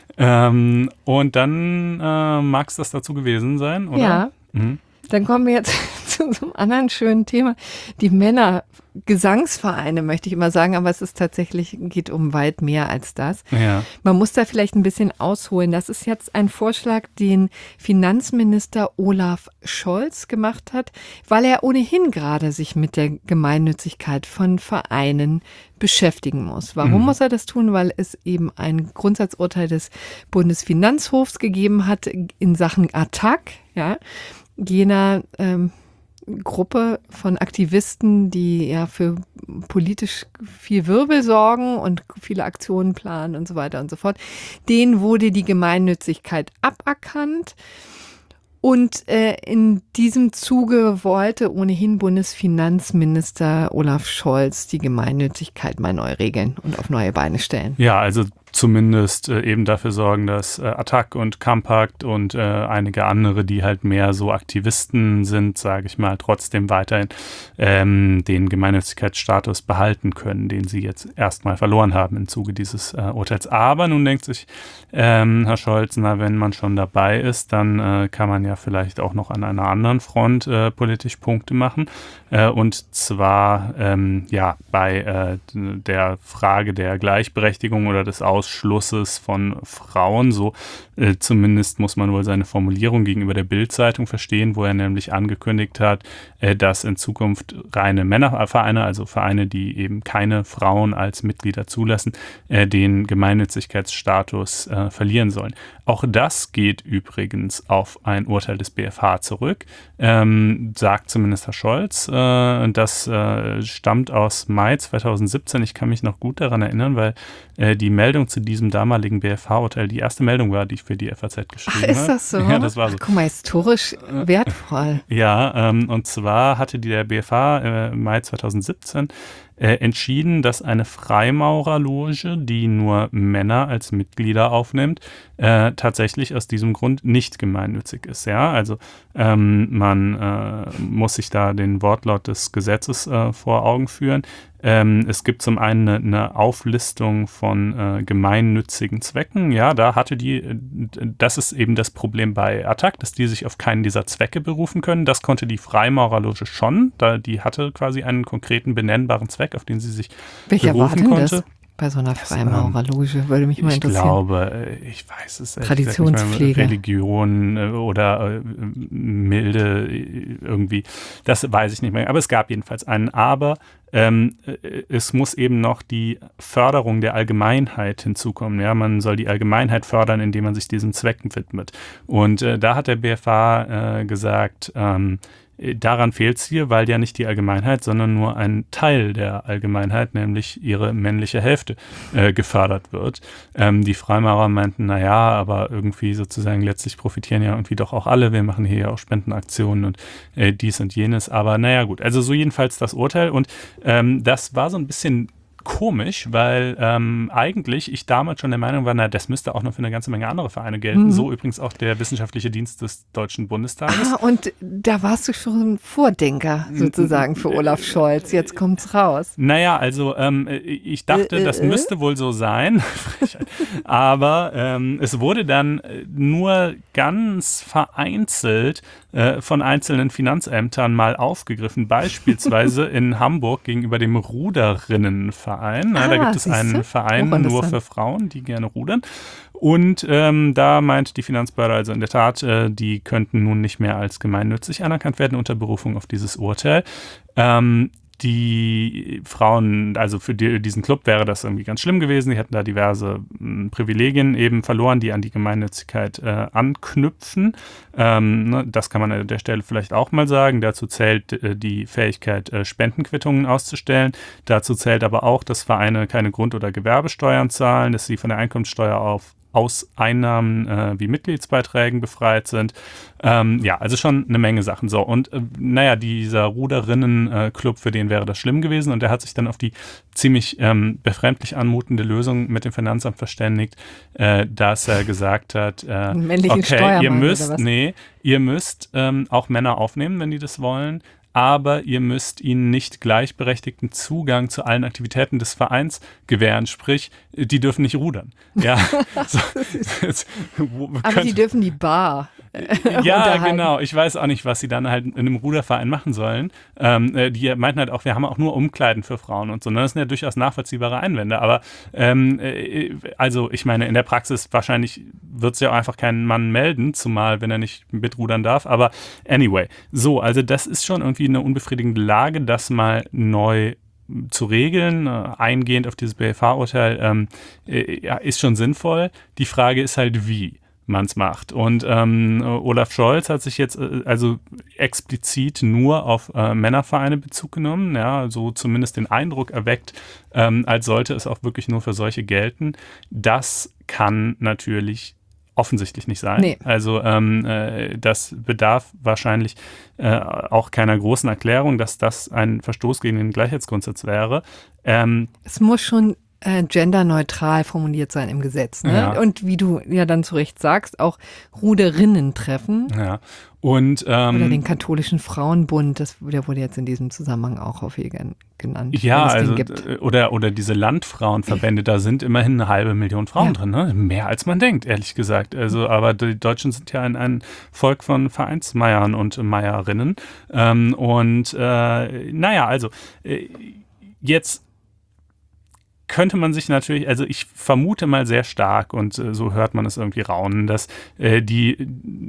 Und dann mag es das dazu gewesen sein, oder? Ja. Dann kommen wir jetzt zu einem anderen schönen Thema. Die Männergesangsvereine, möchte ich immer sagen, aber es ist tatsächlich, geht um weit mehr als das. Ja. Man muss da vielleicht ein bisschen ausholen. Das ist jetzt ein Vorschlag, den Finanzminister Olaf Scholz gemacht hat, weil er ohnehin gerade sich mit der Gemeinnützigkeit von Vereinen beschäftigen muss. Warum muss er das tun? Weil es eben ein Grundsatzurteil des Bundesfinanzhofs gegeben hat in Sachen ATTAC, ja, jener Gruppe von Aktivisten, die ja für politisch viel Wirbel sorgen und viele Aktionen planen und so weiter und so fort. Denen wurde die Gemeinnützigkeit aberkannt. Und in diesem Zuge wollte ohnehin Bundesfinanzminister Olaf Scholz die Gemeinnützigkeit mal neu regeln und auf neue Beine stellen. Ja, also zumindest eben dafür sorgen, dass ATTAC und Compact und einige andere, die halt mehr so Aktivisten sind, sage ich mal, trotzdem weiterhin den Gemeinnützigkeitsstatus behalten können, den sie jetzt erstmal verloren haben im Zuge dieses Urteils. Aber nun denkt sich Herr Scholz, wenn man schon dabei ist, dann kann man ja vielleicht auch noch an einer anderen Front politisch Punkte machen. Und zwar bei der Frage der Gleichberechtigung oder des Ausschlusses von Frauen. So zumindest muss man wohl seine Formulierung gegenüber der Bild-Zeitung verstehen, wo er nämlich angekündigt hat, dass in Zukunft reine Männervereine, also Vereine, die eben keine Frauen als Mitglieder zulassen, den Gemeinnützigkeitsstatus verlieren sollen. Auch das geht übrigens auf ein Urteil des BfH zurück, sagt zumindest Herr Scholz. Das stammt aus Mai 2017. Ich kann mich noch gut daran erinnern, weil die Meldung zu diesem damaligen BfH-Urteil die erste Meldung war, die ich für die FAZ geschrieben habe. Ist das so? Ja, das war so. Guck mal, historisch wertvoll. Ja, und zwar hatte der BfH im Mai 2017 entschieden, dass eine Freimaurerloge, die nur Männer als Mitglieder aufnimmt, tatsächlich aus diesem Grund nicht gemeinnützig ist. Ja, also man muss sich da den Wortlaut des Gesetzes vor Augen führen. Es gibt zum einen eine Auflistung von gemeinnützigen Zwecken. Ja, das ist eben das Problem bei ATTAC, dass die sich auf keinen dieser Zwecke berufen können. Das konnte die Freimaurerloge schon. Die hatte quasi einen konkreten benennbaren Zweck, auf den sie sich Welcher berufen war denn konnte. Das bei so einer Freimaurerloge? Würde mich mal interessieren. Ich glaube, ich weiß es ehrlich Traditionspflege. gesagt nicht mehr, Religion oder Milde irgendwie. Das weiß ich nicht mehr. Aber es gab jedenfalls einen. Aber es muss eben noch die Förderung der Allgemeinheit hinzukommen. Ja, man soll die Allgemeinheit fördern, indem man sich diesen Zwecken widmet. Und da hat der BfH gesagt, daran fehlt es hier, weil ja nicht die Allgemeinheit, sondern nur ein Teil der Allgemeinheit, nämlich ihre männliche Hälfte, gefördert wird. Die Freimaurer meinten, aber irgendwie sozusagen letztlich profitieren ja irgendwie doch auch alle. Wir machen hier ja auch Spendenaktionen und dies und jenes. Aber gut, also so jedenfalls das Urteil. Und das war so ein bisschen komisch, weil eigentlich ich damals schon der Meinung war, das müsste auch noch für eine ganze Menge andere Vereine gelten. So übrigens auch der Wissenschaftliche Dienst des Deutschen Bundestages. Und da warst du schon Vordenker sozusagen für Olaf Scholz. Jetzt kommt's raus. Naja, also ich dachte, das müsste wohl so sein. Aber es wurde dann nur ganz vereinzelt von einzelnen Finanzämtern mal aufgegriffen. Beispielsweise in Hamburg gegenüber dem Ruderinnenverein. Da gibt es einen Verein nur für Frauen, die gerne rudern. Und da meint die Finanzbehörde also in der Tat, die könnten nun nicht mehr als gemeinnützig anerkannt werden unter Berufung auf dieses Urteil. Die Frauen, also für diesen Club wäre das irgendwie ganz schlimm gewesen. Die hätten da diverse Privilegien eben verloren, die an die Gemeinnützigkeit anknüpfen. Das kann man an der Stelle vielleicht auch mal sagen. Dazu zählt die Fähigkeit, Spendenquittungen auszustellen. Dazu zählt aber auch, dass Vereine keine Grund- oder Gewerbesteuern zahlen, dass sie von der Einkommensteuer aus Einnahmen wie Mitgliedsbeiträgen befreit sind. Also schon eine Menge Sachen. So, und dieser Ruderinnen-Club, für den wäre das schlimm gewesen. Und der hat sich dann auf die ziemlich befremdlich anmutende Lösung mit dem Finanzamt verständigt, dass er gesagt hat, ihr müsst auch Männer aufnehmen, wenn die das wollen. Aber ihr müsst ihnen nicht gleichberechtigten Zugang zu allen Aktivitäten des Vereins gewähren, sprich, die dürfen nicht rudern. Ja, aber die dürfen die Bar. Ja, genau. Ich weiß auch nicht, was sie dann halt in einem Ruderverein machen sollen. Die meinten halt auch, wir haben auch nur Umkleiden für Frauen und so. Das sind ja durchaus nachvollziehbare Einwände. Aber ich meine, in der Praxis wahrscheinlich wird es ja auch einfach keinen Mann melden, zumal wenn er nicht mitrudern darf. Aber anyway, so, also das ist schon irgendwie eine unbefriedigende Lage, das mal neu zu regeln, eingehend auf dieses BFH-Urteil, ist schon sinnvoll. Die Frage ist halt, wie man es macht. Und Olaf Scholz hat sich jetzt also explizit nur auf Männervereine Bezug genommen, ja, so zumindest den Eindruck erweckt, als sollte es auch wirklich nur für solche gelten. Das kann natürlich offensichtlich nicht sein. Nee. Also das bedarf wahrscheinlich auch keiner großen Erklärung, dass das ein Verstoß gegen den Gleichheitsgrundsatz wäre. Es muss schon genderneutral formuliert sein im Gesetz. Ne? Ja. Und wie du ja dann zu Recht sagst, auch Ruderinnen treffen. Ja. Und, oder den katholischen Frauenbund, der wurde jetzt in diesem Zusammenhang auch häufig genannt. Ja, also oder diese Landfrauenverbände, da sind immerhin 500.000 Frauen drin, ne? Mehr als man denkt, ehrlich gesagt. Also, aber die Deutschen sind ja ein Volk von Vereinsmeiern und Meierinnen. Jetzt könnte man sich natürlich, also ich vermute mal sehr stark und so hört man es irgendwie raunen, dass die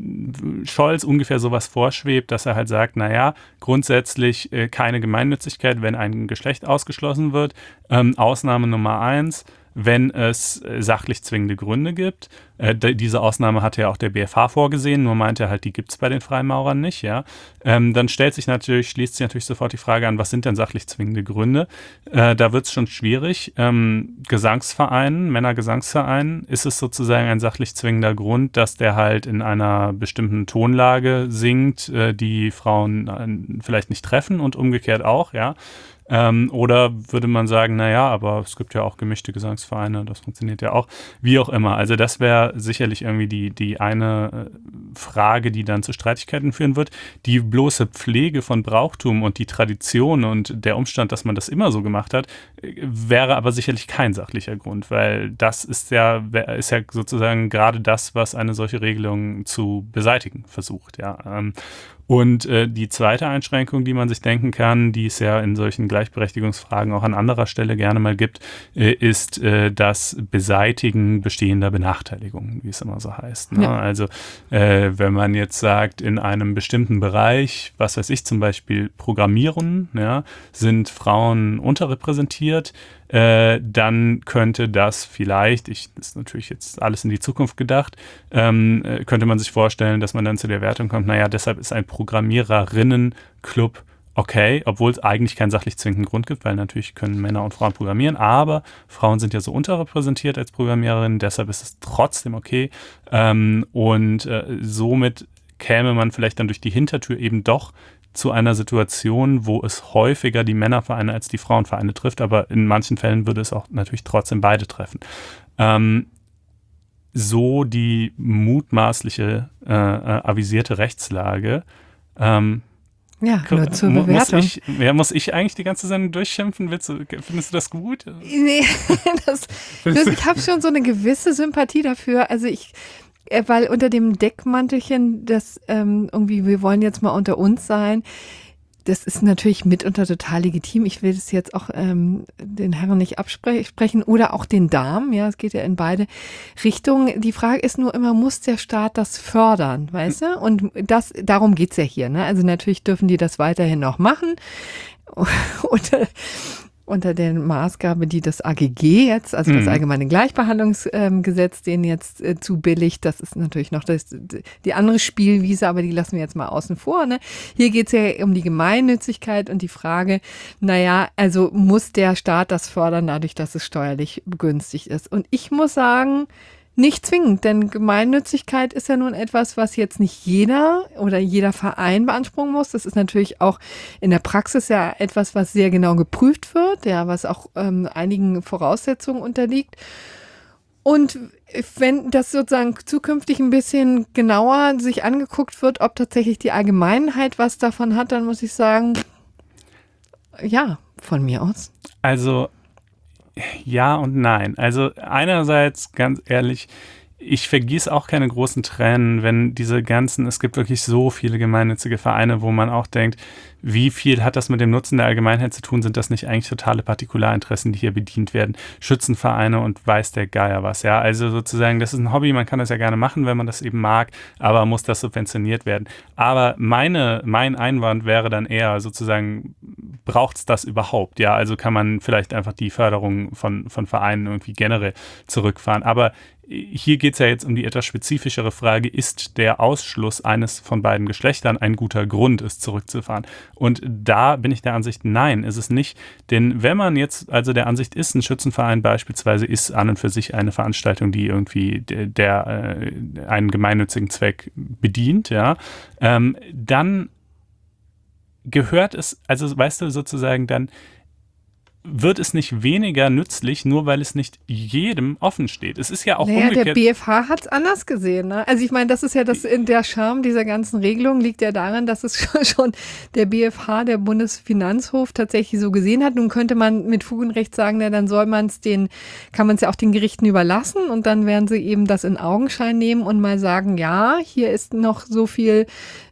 Scholz ungefähr sowas vorschwebt, dass er halt sagt, grundsätzlich keine Gemeinnützigkeit, wenn ein Geschlecht ausgeschlossen wird. Ausnahme Nummer 1, wenn es sachlich zwingende Gründe gibt. Diese Ausnahme hatte ja auch der BFH vorgesehen, nur meinte er halt, die gibt es bei den Freimaurern nicht. Ja? Dann schließt sich natürlich sofort die Frage an, was sind denn sachlich zwingende Gründe? Da wird es schon schwierig. Gesangsvereinen, Männergesangsvereinen, ist es sozusagen ein sachlich zwingender Grund, dass der halt in einer bestimmten Tonlage singt, die Frauen vielleicht nicht treffen und umgekehrt auch, ja. Oder würde man sagen, aber es gibt ja auch gemischte Gesangsvereine, das funktioniert ja auch, wie auch immer. Also das wäre sicherlich irgendwie die eine Frage, die dann zu Streitigkeiten führen wird. Die bloße Pflege von Brauchtum und die Tradition und der Umstand, dass man das immer so gemacht hat, wäre aber sicherlich kein sachlicher Grund, weil das ist ja sozusagen gerade das, was eine solche Regelung zu beseitigen versucht, ja. Und die zweite Einschränkung, die man sich denken kann, die es ja in solchen Gleichberechtigungsfragen auch an anderer Stelle gerne mal gibt, ist das Beseitigen bestehender Benachteiligungen, wie es immer so heißt. Ne? Ja. Also wenn man jetzt sagt, in einem bestimmten Bereich, was weiß ich, zum Beispiel Programmieren, ja, sind Frauen unterrepräsentiert, dann könnte das vielleicht, das ist natürlich jetzt alles in die Zukunft gedacht, könnte man sich vorstellen, dass man dann zu der Wertung kommt, deshalb ist ein Programmiererinnen-Club okay, obwohl es eigentlich keinen sachlich zwingenden Grund gibt, weil natürlich können Männer und Frauen programmieren, aber Frauen sind ja so unterrepräsentiert als Programmiererinnen, deshalb ist es trotzdem okay und somit käme man vielleicht dann durch die Hintertür eben doch zu einer Situation, wo es häufiger die Männervereine als die Frauenvereine trifft, aber in manchen Fällen würde es auch natürlich trotzdem beide treffen. So die mutmaßliche avisierte Rechtslage. Nur zur Bewertung. Muss ich eigentlich die ganze Sendung durchschimpfen? Findest du das gut? Nee, ich habe schon so eine gewisse Sympathie dafür. Also weil unter dem Deckmantelchen, das irgendwie, wir wollen jetzt mal unter uns sein, das ist natürlich mitunter total legitim. Ich will das jetzt auch den Herren nicht absprechen oder auch den Damen. Ja, es geht ja in beide Richtungen. Die Frage ist nur immer, muss der Staat das fördern, weißt du? Und darum geht's ja hier. Ne? Also natürlich dürfen die das weiterhin noch machen. Unter der Maßgabe, die das AGG jetzt, also das Allgemeine Gleichbehandlungsgesetz, den jetzt zubilligt, das ist natürlich noch die andere Spielwiese, aber die lassen wir jetzt mal außen vor. Ne? Hier geht es ja um die Gemeinnützigkeit und die Frage, also muss der Staat das fördern, dadurch, dass es steuerlich begünstigt ist. Und ich muss sagen, nicht zwingend, denn Gemeinnützigkeit ist ja nun etwas, was jetzt nicht jeder oder jeder Verein beanspruchen muss. Das ist natürlich auch in der Praxis ja etwas, was sehr genau geprüft wird, ja, was auch einigen Voraussetzungen unterliegt. Und wenn das sozusagen zukünftig ein bisschen genauer sich angeguckt wird, ob tatsächlich die Allgemeinheit was davon hat, dann muss ich sagen, ja, von mir aus. Also ja und nein. Also einerseits, ganz ehrlich, ich vergieße auch keine großen Tränen, wenn es gibt wirklich so viele gemeinnützige Vereine, wo man auch denkt, wie viel hat das mit dem Nutzen der Allgemeinheit zu tun? Sind das nicht eigentlich totale Partikularinteressen, die hier bedient werden? Schützenvereine und weiß der Geier was, ja? Also sozusagen, das ist ein Hobby, man kann das ja gerne machen, wenn man das eben mag, aber muss das subventioniert werden? Aber mein Einwand wäre dann eher sozusagen, braucht es das überhaupt? Ja, also kann man vielleicht einfach die Förderung von Vereinen irgendwie generell zurückfahren. Aber hier geht es ja jetzt um die etwas spezifischere Frage, ist der Ausschluss eines von beiden Geschlechtern ein guter Grund, es zurückzufahren? Und da bin ich der Ansicht, nein, ist es nicht. Denn wenn man jetzt also der Ansicht ist, ein Schützenverein beispielsweise ist an und für sich eine Veranstaltung, die irgendwie einen gemeinnützigen Zweck bedient, ja, dann gehört es, also weißt du sozusagen dann, wird es nicht weniger nützlich, nur weil es nicht jedem offen steht. Es ist ja auch umgekehrt. Der BfH hat es anders gesehen. Ne? Also ich meine, das ist ja in der Charme dieser ganzen Regelung liegt ja darin, dass es schon der BfH, der Bundesfinanzhof, tatsächlich so gesehen hat. Nun könnte man mit Fug und Recht sagen, dann kann man es ja auch den Gerichten überlassen und dann werden sie eben das in Augenschein nehmen und mal sagen, ja, hier ist noch so viel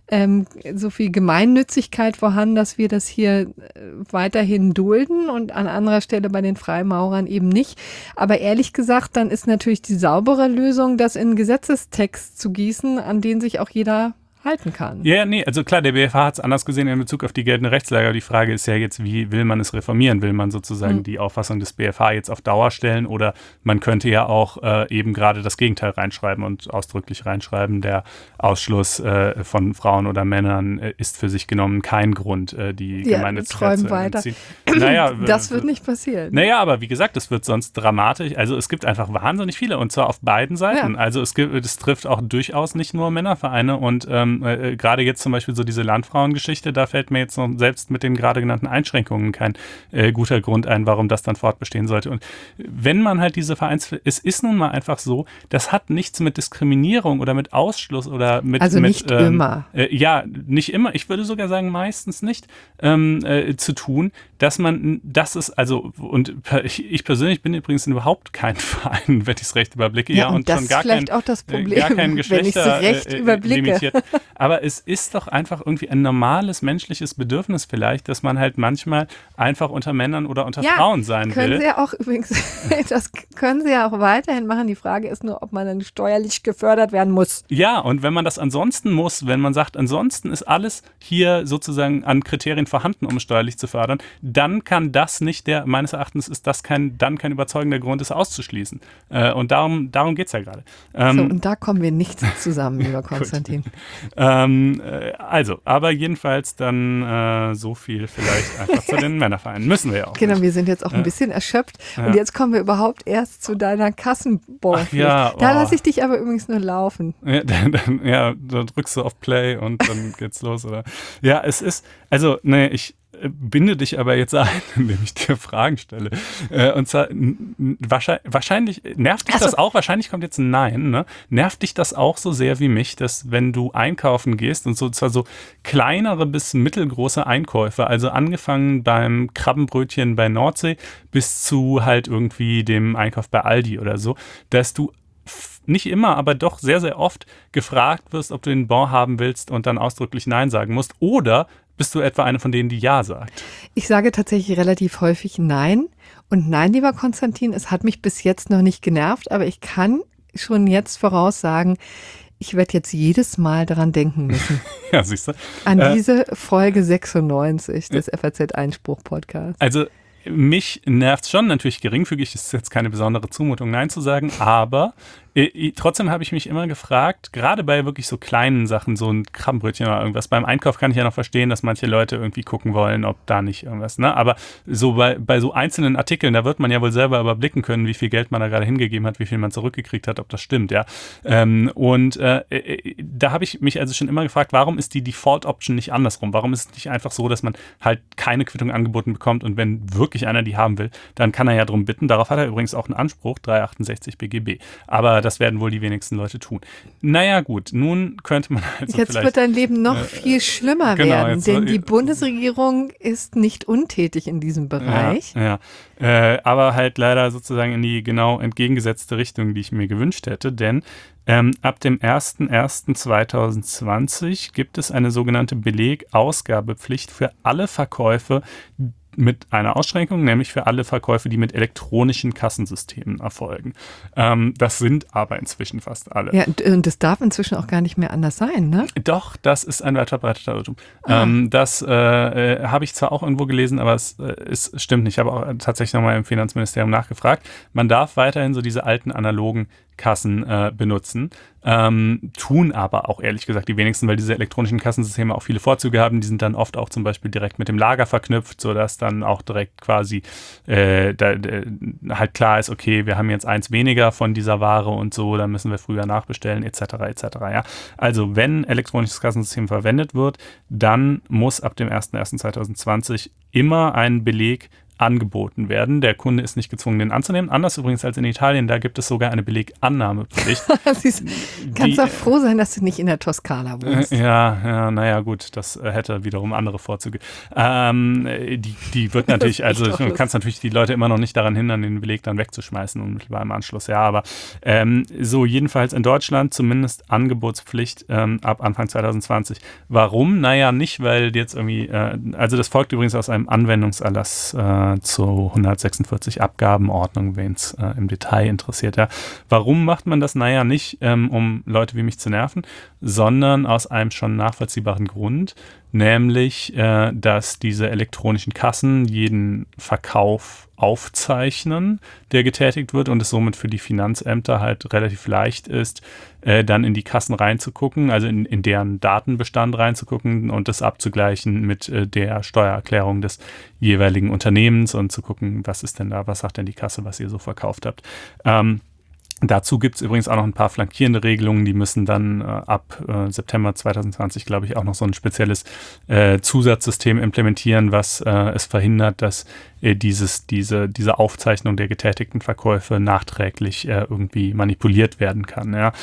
Gemeinnützigkeit vorhanden, dass wir das hier weiterhin dulden und an anderer Stelle bei den Freimaurern eben nicht. Aber ehrlich gesagt, dann ist natürlich die saubere Lösung, das in Gesetzestext zu gießen, an den sich auch jeder halten kann. Ja, nee, also klar, der BfH hat es anders gesehen in Bezug auf die geltende Rechtslage. Aber die Frage ist ja jetzt, wie will man es reformieren? Will man sozusagen die Auffassung des BfH jetzt auf Dauer stellen oder man könnte ja auch eben gerade das Gegenteil reinschreiben und ausdrücklich reinschreiben, der Ausschluss von Frauen oder Männern ist für sich genommen kein Grund, die Gemeinnützigkeit zu entziehen. Naja, das wird nicht passieren. Naja, aber wie gesagt, das wird sonst dramatisch. Also es gibt einfach wahnsinnig viele und zwar auf beiden Seiten. Ja. Also es trifft auch durchaus nicht nur Männervereine und gerade jetzt zum Beispiel so diese Landfrauengeschichte, da fällt mir jetzt noch selbst mit den gerade genannten Einschränkungen kein guter Grund ein, warum das dann fortbestehen sollte. Und wenn man halt diese es ist nun mal einfach so, das hat nichts mit Diskriminierung oder mit Ausschluss oder mit... Also nicht immer. Ja, nicht immer. Ich würde sogar sagen, meistens nicht zu tun, das ist also, und ich persönlich bin übrigens in überhaupt kein Verein, wenn ich es recht überblicke. Ja, und das schon gar ist vielleicht auch das Problem, gar kein Geschlechter, wenn ich es recht überblicke. Limitiert. Aber es ist doch einfach irgendwie ein normales menschliches Bedürfnis vielleicht, dass man halt manchmal einfach unter Männern oder unter Frauen sein will. Können Sie ja auch übrigens, das können Sie ja auch weiterhin machen. Die Frage ist nur, ob man dann steuerlich gefördert werden muss. Ja, und wenn man das ansonsten muss, wenn man sagt, ansonsten ist alles hier sozusagen an Kriterien vorhanden, um es steuerlich zu fördern, dann kann das nicht meines Erachtens ist das kein überzeugender Grund, es auszuschließen. Und darum geht es ja gerade. Und da kommen wir nicht zusammen, lieber Konstantin. Aber jedenfalls dann so viel vielleicht einfach zu den Männervereinen. Müssen wir ja auch Genau, nicht. Wir sind jetzt auch ein bisschen erschöpft. Und jetzt kommen wir überhaupt erst zu deiner Kassenbonpflicht. Ja, Da lasse ich dich aber übrigens nur laufen. Da drückst du auf Play und dann geht's los, oder? Ja, es ist, also, ich binde dich aber jetzt ein, indem ich dir Fragen stelle. Und zwar, wahrscheinlich, nervt dich das auch? Wahrscheinlich kommt jetzt ein Nein, ne? Nervt dich das auch so sehr wie mich, dass wenn du einkaufen gehst und zwar so kleinere bis mittelgroße Einkäufe, also angefangen beim Krabbenbrötchen bei Nordsee bis zu halt irgendwie dem Einkauf bei Aldi oder so, dass du nicht immer, aber doch sehr, sehr oft gefragt wirst, ob du den Bon haben willst und dann ausdrücklich Nein sagen musst, oder bist du etwa eine von denen, die Ja sagt? Ich sage tatsächlich relativ häufig Nein. Und nein, lieber Konstantin, es hat mich bis jetzt noch nicht genervt, aber ich kann schon jetzt voraussagen, ich werde jetzt jedes Mal daran denken müssen. Ja, siehst du. An diese Folge 96 des FAZ-Einspruch-Podcasts. Also mich nervt es schon, natürlich geringfügig, ist jetzt keine besondere Zumutung, Nein zu sagen, aber trotzdem habe ich mich immer gefragt, gerade bei wirklich so kleinen Sachen, so ein Krabbenbrötchen oder irgendwas, beim Einkauf kann ich ja noch verstehen, dass manche Leute irgendwie gucken wollen, ob da nicht irgendwas, ne? Aber so bei so einzelnen Artikeln, da wird man ja wohl selber überblicken können, wie viel Geld man da gerade hingegeben hat, wie viel man zurückgekriegt hat, ob das stimmt, ja. Da habe ich mich also schon immer gefragt, warum ist die Default-Option nicht andersrum? Warum ist es nicht einfach so, dass man halt keine Quittung angeboten bekommt und wenn wirklich einer die haben will, dann kann er ja drum bitten. Darauf hat er übrigens auch einen Anspruch, 368 BGB. Aber das werden wohl die wenigsten Leute tun. Naja gut, nun könnte man also jetzt wird dein Leben noch viel schlimmer werden, denn die Bundesregierung ist nicht untätig in diesem Bereich. Ja. Aber halt leider sozusagen in die genau entgegengesetzte Richtung, die ich mir gewünscht hätte, denn ab dem 01.01.2020 gibt es eine sogenannte Belegausgabepflicht für alle Verkäufe mit einer Ausschränkung, nämlich für alle Verkäufe, die mit elektronischen Kassensystemen erfolgen. Das sind aber inzwischen fast alle. Ja, und das darf inzwischen auch gar nicht mehr anders sein, ne? Doch, das ist ein weit verbreiteter Irrtum. Das habe ich zwar auch irgendwo gelesen, aber es stimmt nicht. Ich habe auch tatsächlich nochmal im Finanzministerium nachgefragt. Man darf weiterhin so diese alten analogen Kassen benutzen, tun aber auch ehrlich gesagt die wenigsten, weil diese elektronischen Kassensysteme auch viele Vorzüge haben. Die sind dann oft auch zum Beispiel direkt mit dem Lager verknüpft, sodass dann auch direkt quasi halt klar ist, okay, wir haben jetzt eins weniger von dieser Ware und so, dann müssen wir früher nachbestellen etc. Ja. Also wenn elektronisches Kassensystem verwendet wird, dann muss ab dem 01.01.2020 immer ein Beleg angeboten werden. Der Kunde ist nicht gezwungen, den anzunehmen. Anders übrigens als in Italien, da gibt es sogar eine Belegannahmepflicht. Kannst doch froh sein, dass du nicht in der Toskana wohnst. Naja gut, das hätte wiederum andere Vorzüge. Die wird natürlich, also du kannst natürlich die Leute immer noch nicht daran hindern, den Beleg dann wegzuschmeißen unmittelbar im Anschluss. Ja, aber so jedenfalls in Deutschland zumindest Angebotspflicht ab Anfang 2020. Warum? Naja, nicht, weil jetzt irgendwie, also das folgt übrigens aus einem Anwendungserlass zu 146 Abgabenordnung, wen es im Detail interessiert. Ja. Warum macht man das? Naja, nicht um Leute wie mich zu nerven, sondern aus einem schon nachvollziehbaren Grund, nämlich, dass diese elektronischen Kassen jeden Verkauf aufzeichnen, der getätigt wird und es somit für die Finanzämter halt relativ leicht ist, dann in die Kassen reinzugucken, also in deren Datenbestand reinzugucken und das abzugleichen mit der Steuererklärung des jeweiligen Unternehmens und zu gucken, was ist denn da, was sagt denn die Kasse, was ihr so verkauft habt. Dazu gibt es übrigens auch noch ein paar flankierende Regelungen, die müssen dann ab September 2020, glaube ich, auch noch so ein spezielles Zusatzsystem implementieren, was es verhindert, dass diese Aufzeichnung der getätigten Verkäufe nachträglich irgendwie manipuliert werden kann. Ja.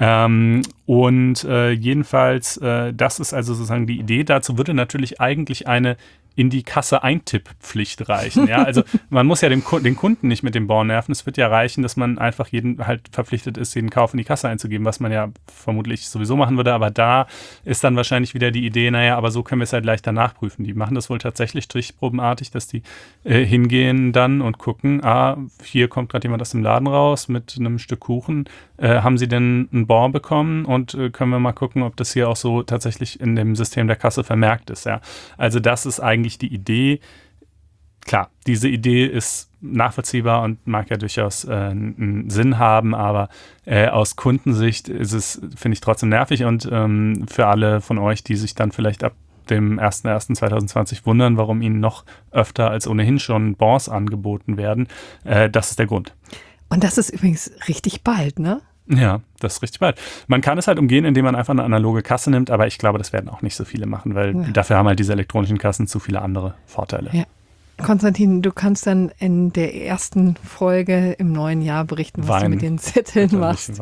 Jedenfalls, das ist also sozusagen die Idee. Dazu würde natürlich eigentlich eine in die Kasse Eintipppflicht reichen. Ja? Also man muss ja den Kunden nicht mit dem Bon nerven. Es wird ja reichen, dass man einfach jeden halt verpflichtet ist, jeden Kauf in die Kasse einzugeben, was man ja vermutlich sowieso machen würde. Aber da ist dann wahrscheinlich wieder die Idee, naja, aber so können wir es halt leichter nachprüfen. Die machen das wohl tatsächlich strichprobenartig, dass die hingehen dann und gucken, hier kommt gerade jemand aus dem Laden raus mit einem Stück Kuchen. Haben Sie denn einen Bon bekommen? Und können wir mal gucken, ob das hier auch so tatsächlich in dem System der Kasse vermerkt ist. Ja? Also das ist eigentlich die Idee. klar, diese Idee ist nachvollziehbar und mag ja durchaus einen Sinn haben, aber aus Kundensicht ist es, finde ich, trotzdem nervig und für alle von euch, die sich dann vielleicht ab dem 01.01.2020 wundern, warum ihnen noch öfter als ohnehin schon Bonds angeboten werden, das ist der Grund. Und das ist übrigens richtig bald, ne? Ja, das ist richtig bald. Man kann es halt umgehen, indem man einfach eine analoge Kasse nimmt, aber ich glaube, das werden auch nicht so viele machen, weil dafür haben halt diese elektronischen Kassen zu viele andere Vorteile. Ja. Konstantin, du kannst dann in der ersten Folge im neuen Jahr berichten, was du mit den Zetteln machst.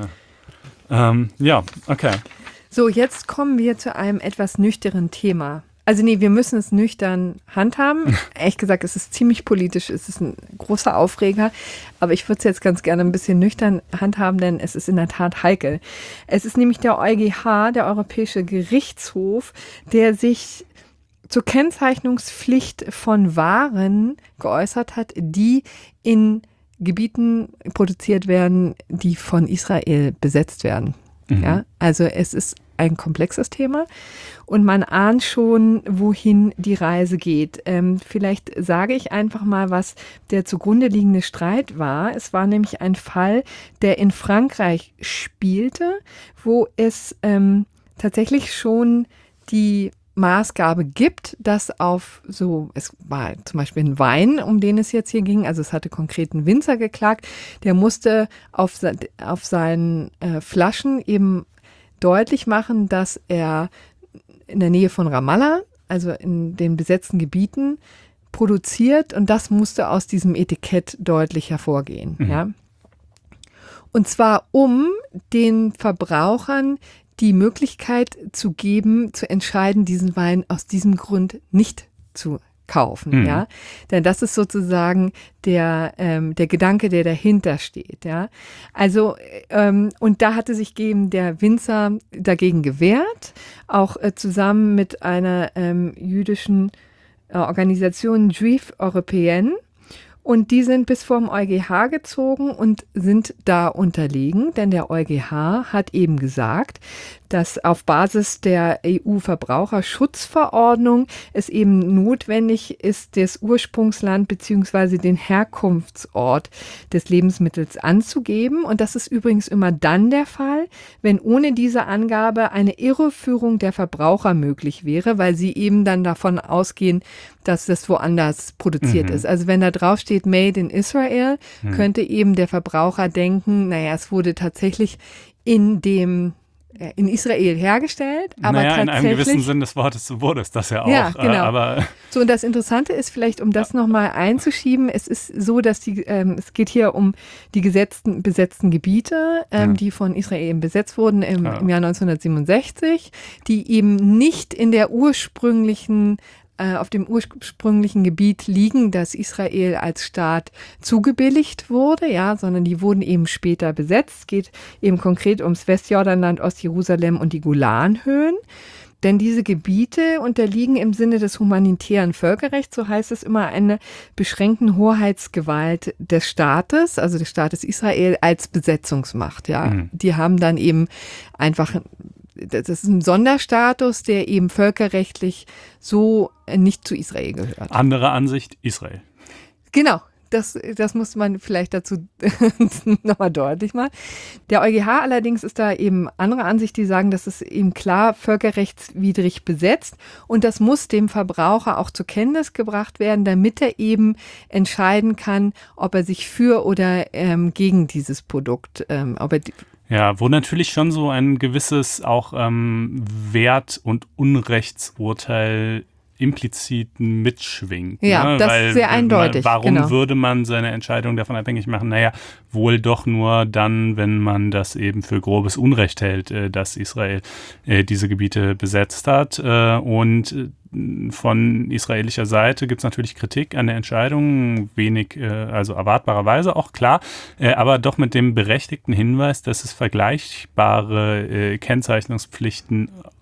Ja, okay. So, jetzt kommen wir zu einem etwas nüchternen Thema. Also nee, wir müssen es nüchtern handhaben. Ehrlich gesagt, es ist ziemlich politisch, es ist ein großer Aufreger, aber ich würde es jetzt ganz gerne ein bisschen nüchtern handhaben, denn es ist in der Tat heikel. Es ist nämlich der EuGH, der Europäische Gerichtshof, der sich zur Kennzeichnungspflicht von Waren geäußert hat, die in Gebieten produziert werden, die von Israel besetzt werden. Ja, also es ist ein komplexes Thema und man ahnt schon, wohin die Reise geht. Vielleicht sage ich einfach mal, was der zugrunde liegende Streit war. Es war nämlich ein Fall, der in Frankreich spielte, wo es tatsächlich schon die Maßgabe gibt, dass es war zum Beispiel ein Wein, um den es jetzt hier ging, also es hatte konkret einen Winzer geklagt, der musste auf seinen Flaschen eben deutlich machen, dass er in der Nähe von Ramallah, also in den besetzten Gebieten, produziert und das musste aus diesem Etikett deutlich hervorgehen. Ja? Und zwar um den Verbrauchern die Möglichkeit zu geben, zu entscheiden, diesen Wein aus diesem Grund nicht zu kaufen, ja. Denn das ist sozusagen der Gedanke, der dahinter steht, ja. Also, und da hatte sich eben der Winzer dagegen gewehrt, auch zusammen mit einer jüdischen Organisation Juif Européenne. Und die sind bis vor dem EuGH gezogen und sind da unterlegen, denn der EuGH hat eben gesagt, dass auf Basis der EU-Verbraucherschutzverordnung es eben notwendig ist, das Ursprungsland bzw. den Herkunftsort des Lebensmittels anzugeben. Und das ist übrigens immer dann der Fall, wenn ohne diese Angabe eine Irreführung der Verbraucher möglich wäre, weil sie eben dann davon ausgehen, dass das woanders produziert ist. Also wenn da drauf steht Made in Israel, könnte eben der Verbraucher denken, naja, es wurde tatsächlich in Israel hergestellt, aber tatsächlich, in einem gewissen Sinn des Wortes wurde es das ja auch. Ja, genau. Aber so, und das Interessante ist vielleicht, um das nochmal einzuschieben, es ist so, dass es geht hier um die besetzten Gebiete, die von Israel besetzt wurden im Jahr 1967, die eben nicht in der auf dem ursprünglichen Gebiet liegen, das Israel als Staat zugebilligt wurde, ja, sondern die wurden eben später besetzt. Es geht eben konkret ums Westjordanland, Ostjerusalem und die Golanhöhen. Denn diese Gebiete unterliegen im Sinne des humanitären Völkerrechts, so heißt es immer, einer beschränkten Hoheitsgewalt des Staates, also des Staates Israel als Besetzungsmacht. Ja, die haben dann eben einfach, das ist ein Sonderstatus, der eben völkerrechtlich so nicht zu Israel gehört. Andere Ansicht, Israel. Genau. Das muss man vielleicht dazu nochmal deutlich machen. Der EuGH allerdings ist da eben anderer Ansicht, die sagen, das ist eben klar völkerrechtswidrig besetzt und das muss dem Verbraucher auch zur Kenntnis gebracht werden, damit er eben entscheiden kann, ob er sich für oder gegen dieses Produkt, wo natürlich schon so ein gewisses auch Wert- und Unrechtsurteil implizit mitschwingt. Ja, ne? das ist sehr eindeutig. Warum würde man seine Entscheidung davon abhängig machen? Naja, wohl doch nur dann, wenn man das eben für grobes Unrecht hält, dass Israel diese Gebiete besetzt hat. Und von israelischer Seite gibt es natürlich Kritik an der Entscheidung, wenig, also erwartbarerweise auch klar, aber doch mit dem berechtigten Hinweis, dass es vergleichbare Kennzeichnungspflichten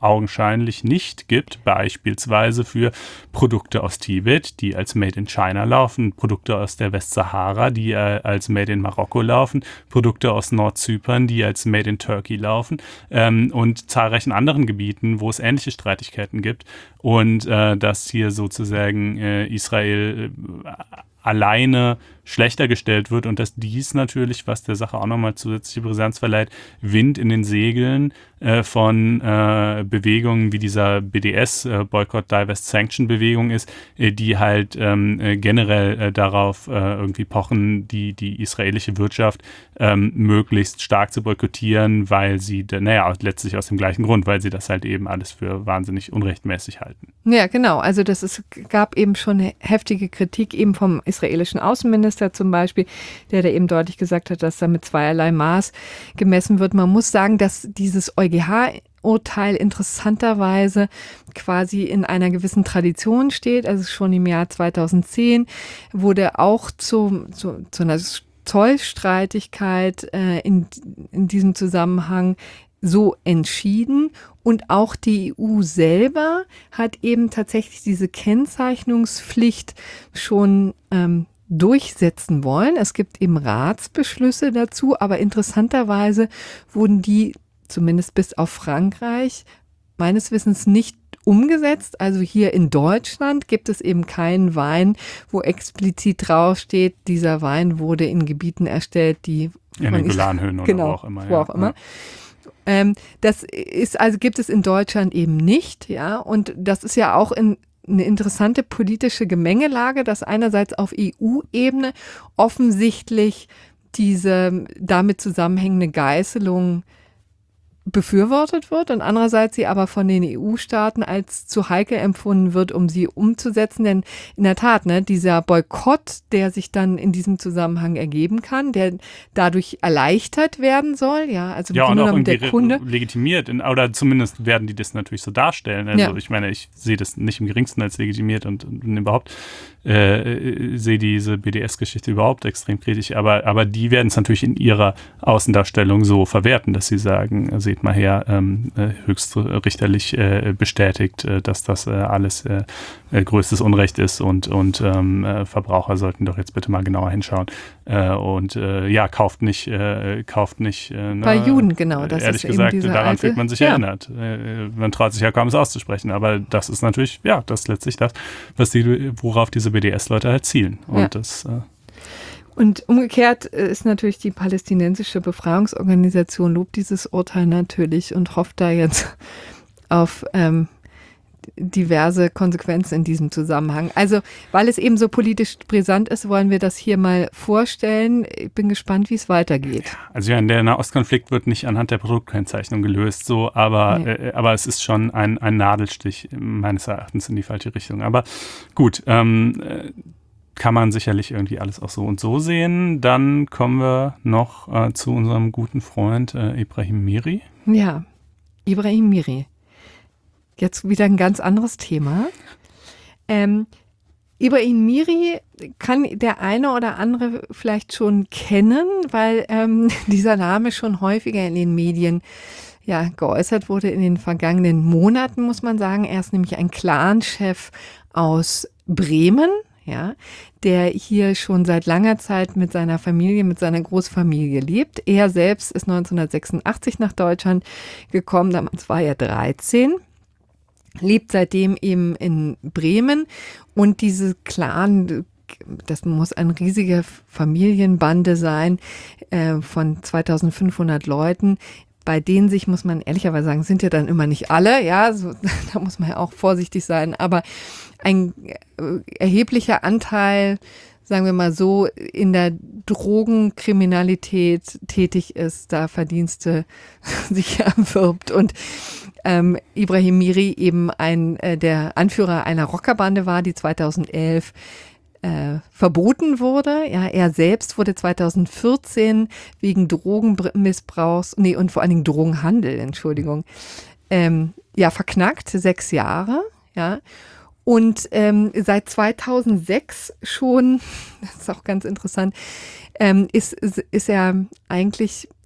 augenscheinlich nicht gibt, beispielsweise für Produkte aus Tibet, die als Made in China laufen, Produkte aus der Westsahara, die als Made in Marokko laufen, Produkte aus Nordzypern, die als Made in Turkey laufen und zahlreichen anderen Gebieten, wo es ähnliche Streitigkeiten gibt und dass hier sozusagen Israel alleine schlechter gestellt wird und dass dies natürlich, was der Sache auch nochmal zusätzliche Brisanz verleiht, Wind in den Segeln von Bewegungen wie dieser BDS, Boycott, Divest, Sanction Bewegung ist, die halt generell darauf irgendwie pochen, die israelische Wirtschaft möglichst stark zu boykottieren, weil sie, letztlich aus dem gleichen Grund, weil sie das halt eben alles für wahnsinnig unrechtmäßig halten. Ja, genau. Also gab eben schon eine heftige Kritik eben vom israelischen Außenminister zum Beispiel, der da eben deutlich gesagt hat, dass da mit zweierlei Maß gemessen wird. Man muss sagen, dass dieses EuGH-Urteil interessanterweise quasi in einer gewissen Tradition steht. Also schon im Jahr 2010 wurde auch zu einer Zollstreitigkeit in diesem Zusammenhang so entschieden. Und auch die EU selber hat eben tatsächlich diese Kennzeichnungspflicht schon durchsetzen wollen. Es gibt eben Ratsbeschlüsse dazu, aber interessanterweise wurden die, zumindest bis auf Frankreich, meines Wissens nicht umgesetzt. Also hier in Deutschland gibt es eben keinen Wein, wo explizit draufsteht, dieser Wein wurde in Gebieten erstellt, die in den Golanhöhen oder wo auch immer. Wo auch immer. Das ist, also gibt es in Deutschland eben nicht, ja. Und das ist ja auch eine interessante politische Gemengelage, dass einerseits auf EU-Ebene offensichtlich diese damit zusammenhängende Geißelung befürwortet wird und andererseits sie aber von den EU-Staaten als zu heikel empfunden wird, um sie umzusetzen. Denn in der Tat, dieser Boykott, der sich dann in diesem Zusammenhang ergeben kann, der dadurch erleichtert werden soll, ja, also ja, und auch irgendwie der Kunde legitimiert, oder zumindest werden die das natürlich so darstellen. Also ich meine, ich sehe das nicht im geringsten als legitimiert und überhaupt sehe diese BDS-Geschichte überhaupt extrem kritisch, aber die werden es natürlich in ihrer Außendarstellung so verwerten, dass sie sagen, seht mal her, höchstrichterlich bestätigt, dass das alles größtes Unrecht ist und Verbraucher sollten doch jetzt bitte mal genauer hinschauen und kauft nicht bei Juden, genau. Das ehrlich ist gesagt, eben daran fühlt man sich erinnert. Man traut sich ja kaum, es auszusprechen, aber das ist natürlich, das ist letztlich das, worauf diese BDS-Leute halt zielen. Und das und umgekehrt ist natürlich die palästinensische Befreiungsorganisation lobt dieses Urteil natürlich und hofft da jetzt auf diverse Konsequenzen in diesem Zusammenhang. Also, weil es eben so politisch brisant ist, wollen wir das hier mal vorstellen. Ich bin gespannt, wie es weitergeht. Also ja, der Nahostkonflikt wird nicht anhand der Produktkennzeichnung gelöst, so, aber es ist schon ein Nadelstich meines Erachtens in die falsche Richtung. Aber gut, kann man sicherlich irgendwie alles auch so und so sehen. Dann kommen wir noch zu unserem guten Freund Ibrahim Miri. Ja, Ibrahim Miri. Jetzt wieder ein ganz anderes Thema. Ibrahim Miri kann der eine oder andere vielleicht schon kennen, weil dieser Name schon häufiger in den Medien geäußert wurde in den vergangenen Monaten, muss man sagen. Er ist nämlich ein Clanchef aus Bremen, der hier schon seit langer Zeit mit seiner Familie, mit seiner Großfamilie lebt. Er selbst ist 1986 nach Deutschland gekommen, damals war er 13. Lebt seitdem eben in Bremen und diese Clan, das muss eine riesige Familienbande sein von 2500 Leuten, bei denen sich, muss man ehrlicherweise sagen, sind ja dann immer nicht alle, da muss man ja auch vorsichtig sein, aber ein erheblicher Anteil, sagen wir mal so, in der Drogenkriminalität tätig ist, da Verdienste sich erwirbt und Ibrahim Miri eben der Anführer einer Rockerbande war, die 2011 verboten wurde. Ja, er selbst wurde 2014 wegen Drogenmissbrauchs, und vor allen Dingen Drogenhandel, verknackt, 6 Jahre, Und seit 2006 schon, das ist auch ganz interessant, ist er eigentlich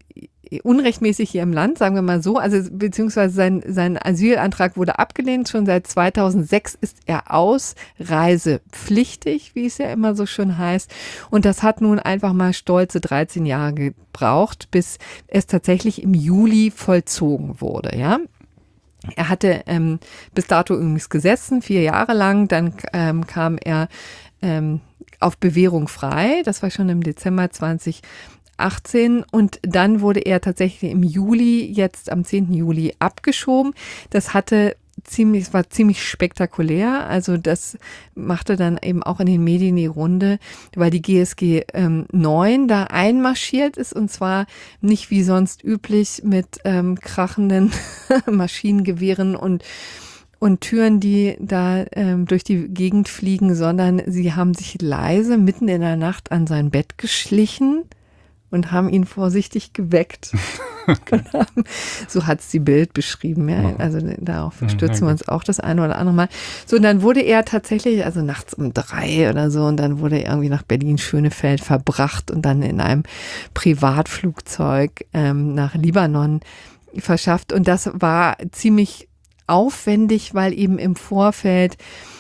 unrechtmäßig hier im Land, sagen wir mal so. Also beziehungsweise sein Asylantrag wurde abgelehnt. Schon seit 2006 ist er ausreisepflichtig, wie es ja immer so schön heißt. Und das hat nun einfach mal stolze 13 Jahre gebraucht, bis es tatsächlich im Juli vollzogen wurde, ja. Er hatte bis dato übrigens gesessen, 4 Jahre lang. Dann kam er auf Bewährung frei. Das war schon im Dezember 2018. Und dann wurde er tatsächlich im Juli, jetzt am 10. Juli, abgeschoben. Das war ziemlich spektakulär. Also das machte dann eben auch in den Medien die Runde, weil die GSG 9 da einmarschiert ist, und zwar nicht wie sonst üblich mit krachenden Maschinengewehren und Türen, die da durch die Gegend fliegen, sondern sie haben sich leise mitten in der Nacht an sein Bett geschlichen und haben ihn vorsichtig geweckt. Okay. So hat es die Bild beschrieben. Ja. Also darauf stürzen wir uns auch das eine oder andere Mal. So, und dann wurde er tatsächlich, also nachts um 3 oder so, und dann wurde er irgendwie nach Berlin-Schönefeld verbracht und dann in einem Privatflugzeug nach Libanon verschafft. Und das war ziemlich aufwendig, weil eben im Vorfeld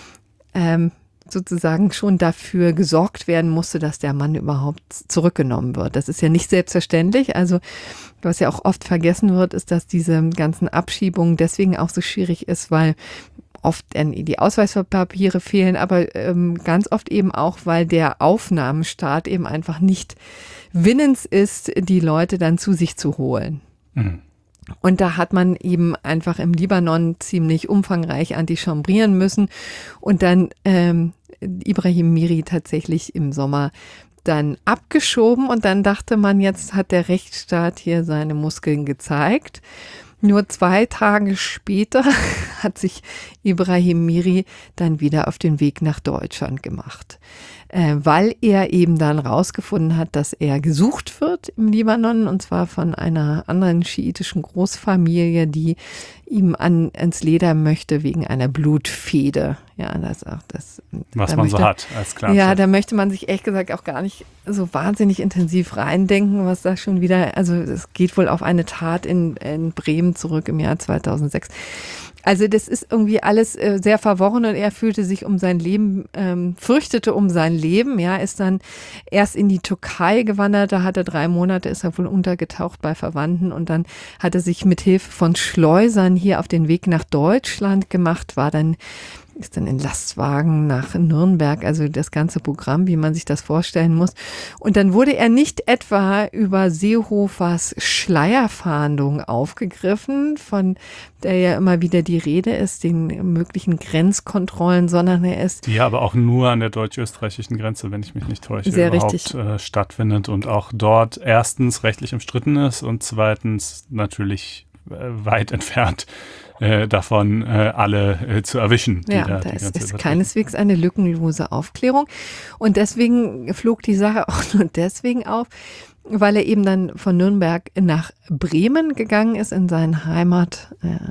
sozusagen schon dafür gesorgt werden musste, dass der Mann überhaupt zurückgenommen wird. Das ist ja nicht selbstverständlich. Also was ja auch oft vergessen wird, ist, dass diese ganzen Abschiebungen deswegen auch so schwierig ist, weil oft die Ausweispapiere fehlen, aber ganz oft eben auch, weil der Aufnahmestaat eben einfach nicht willens ist, die Leute dann zu sich zu holen. Mhm. Und da hat man eben einfach im Libanon ziemlich umfangreich antichambrieren müssen und dann Ibrahim Miri tatsächlich im Sommer dann abgeschoben, und dann dachte man, jetzt hat der Rechtsstaat hier seine Muskeln gezeigt. Nur 2 Tage später hat sich Ibrahim Miri dann wieder auf den Weg nach Deutschland gemacht, weil er eben dann rausgefunden hat, dass er gesucht wird im Libanon, und zwar von einer anderen schiitischen Großfamilie, die ihm ans Leder möchte wegen einer Blutfehde. Ja, was man so hat als Clanchef. Ja, da möchte man sich ehrlich gesagt auch gar nicht so wahnsinnig intensiv reindenken, was da schon wieder, also es geht wohl auf eine Tat in Bremen zurück im Jahr 2006. Also das ist irgendwie alles sehr verworren, und er fühlte sich um sein Leben, fürchtete um sein Leben, ja, ist dann erst in die Türkei gewandert, da hat er 3 Monate, ist er wohl untergetaucht bei Verwandten, und dann hat er sich mit Hilfe von Schleusern hier auf den Weg nach Deutschland gemacht, ist dann in Lastwagen nach Nürnberg, also das ganze Programm, wie man sich das vorstellen muss. Und dann wurde er nicht etwa über Seehofers Schleierfahndung aufgegriffen, von der ja immer wieder die Rede ist, den möglichen Grenzkontrollen, sondern er ist... Die ja aber auch nur an der deutsch-österreichischen Grenze, wenn ich mich nicht täusche, sehr überhaupt stattfindet und auch dort erstens rechtlich umstritten ist und zweitens natürlich weit entfernt davon alle zu erwischen. Ja, da ist keineswegs eine lückenlose Aufklärung. Und deswegen flog die Sache auch nur deswegen auf, weil er eben dann von Nürnberg nach Bremen gegangen ist, in seine Heimat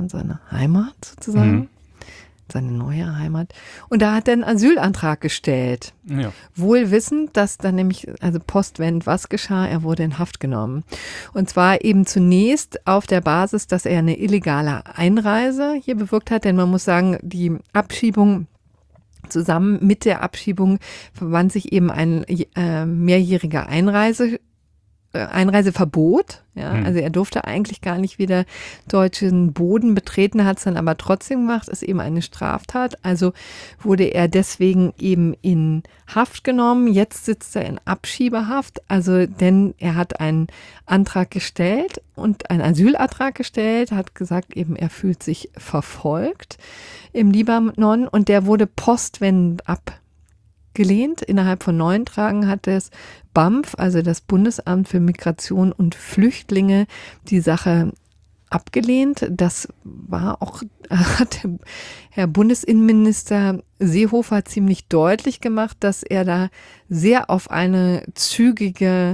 sozusagen. Seine neue Heimat. Und da hat er einen Asylantrag gestellt. Ja. Wohl wissend, dass dann nämlich, also postwendend was geschah, er wurde in Haft genommen. Und zwar eben zunächst auf der Basis, dass er eine illegale Einreise hier bewirkt hat. Denn man muss sagen, die Abschiebung, zusammen mit der Abschiebung verband sich eben ein mehrjähriger Einreiseverbot. Ja, also er durfte eigentlich gar nicht wieder deutschen Boden betreten, hat es dann aber trotzdem gemacht, ist eben eine Straftat. Also wurde er deswegen eben in Haft genommen. Jetzt sitzt er in Abschiebehaft, also denn er hat einen Antrag gestellt und einen Asylantrag gestellt, hat gesagt eben, er fühlt sich verfolgt im Libanon, und der wurde postwendend abgelehnt. Innerhalb von 9 Tagen hat das BAMF, also das Bundesamt für Migration und Flüchtlinge, die Sache abgelehnt. Das war auch, hat Herr Bundesinnenminister Seehofer ziemlich deutlich gemacht, dass er da sehr auf eine zügige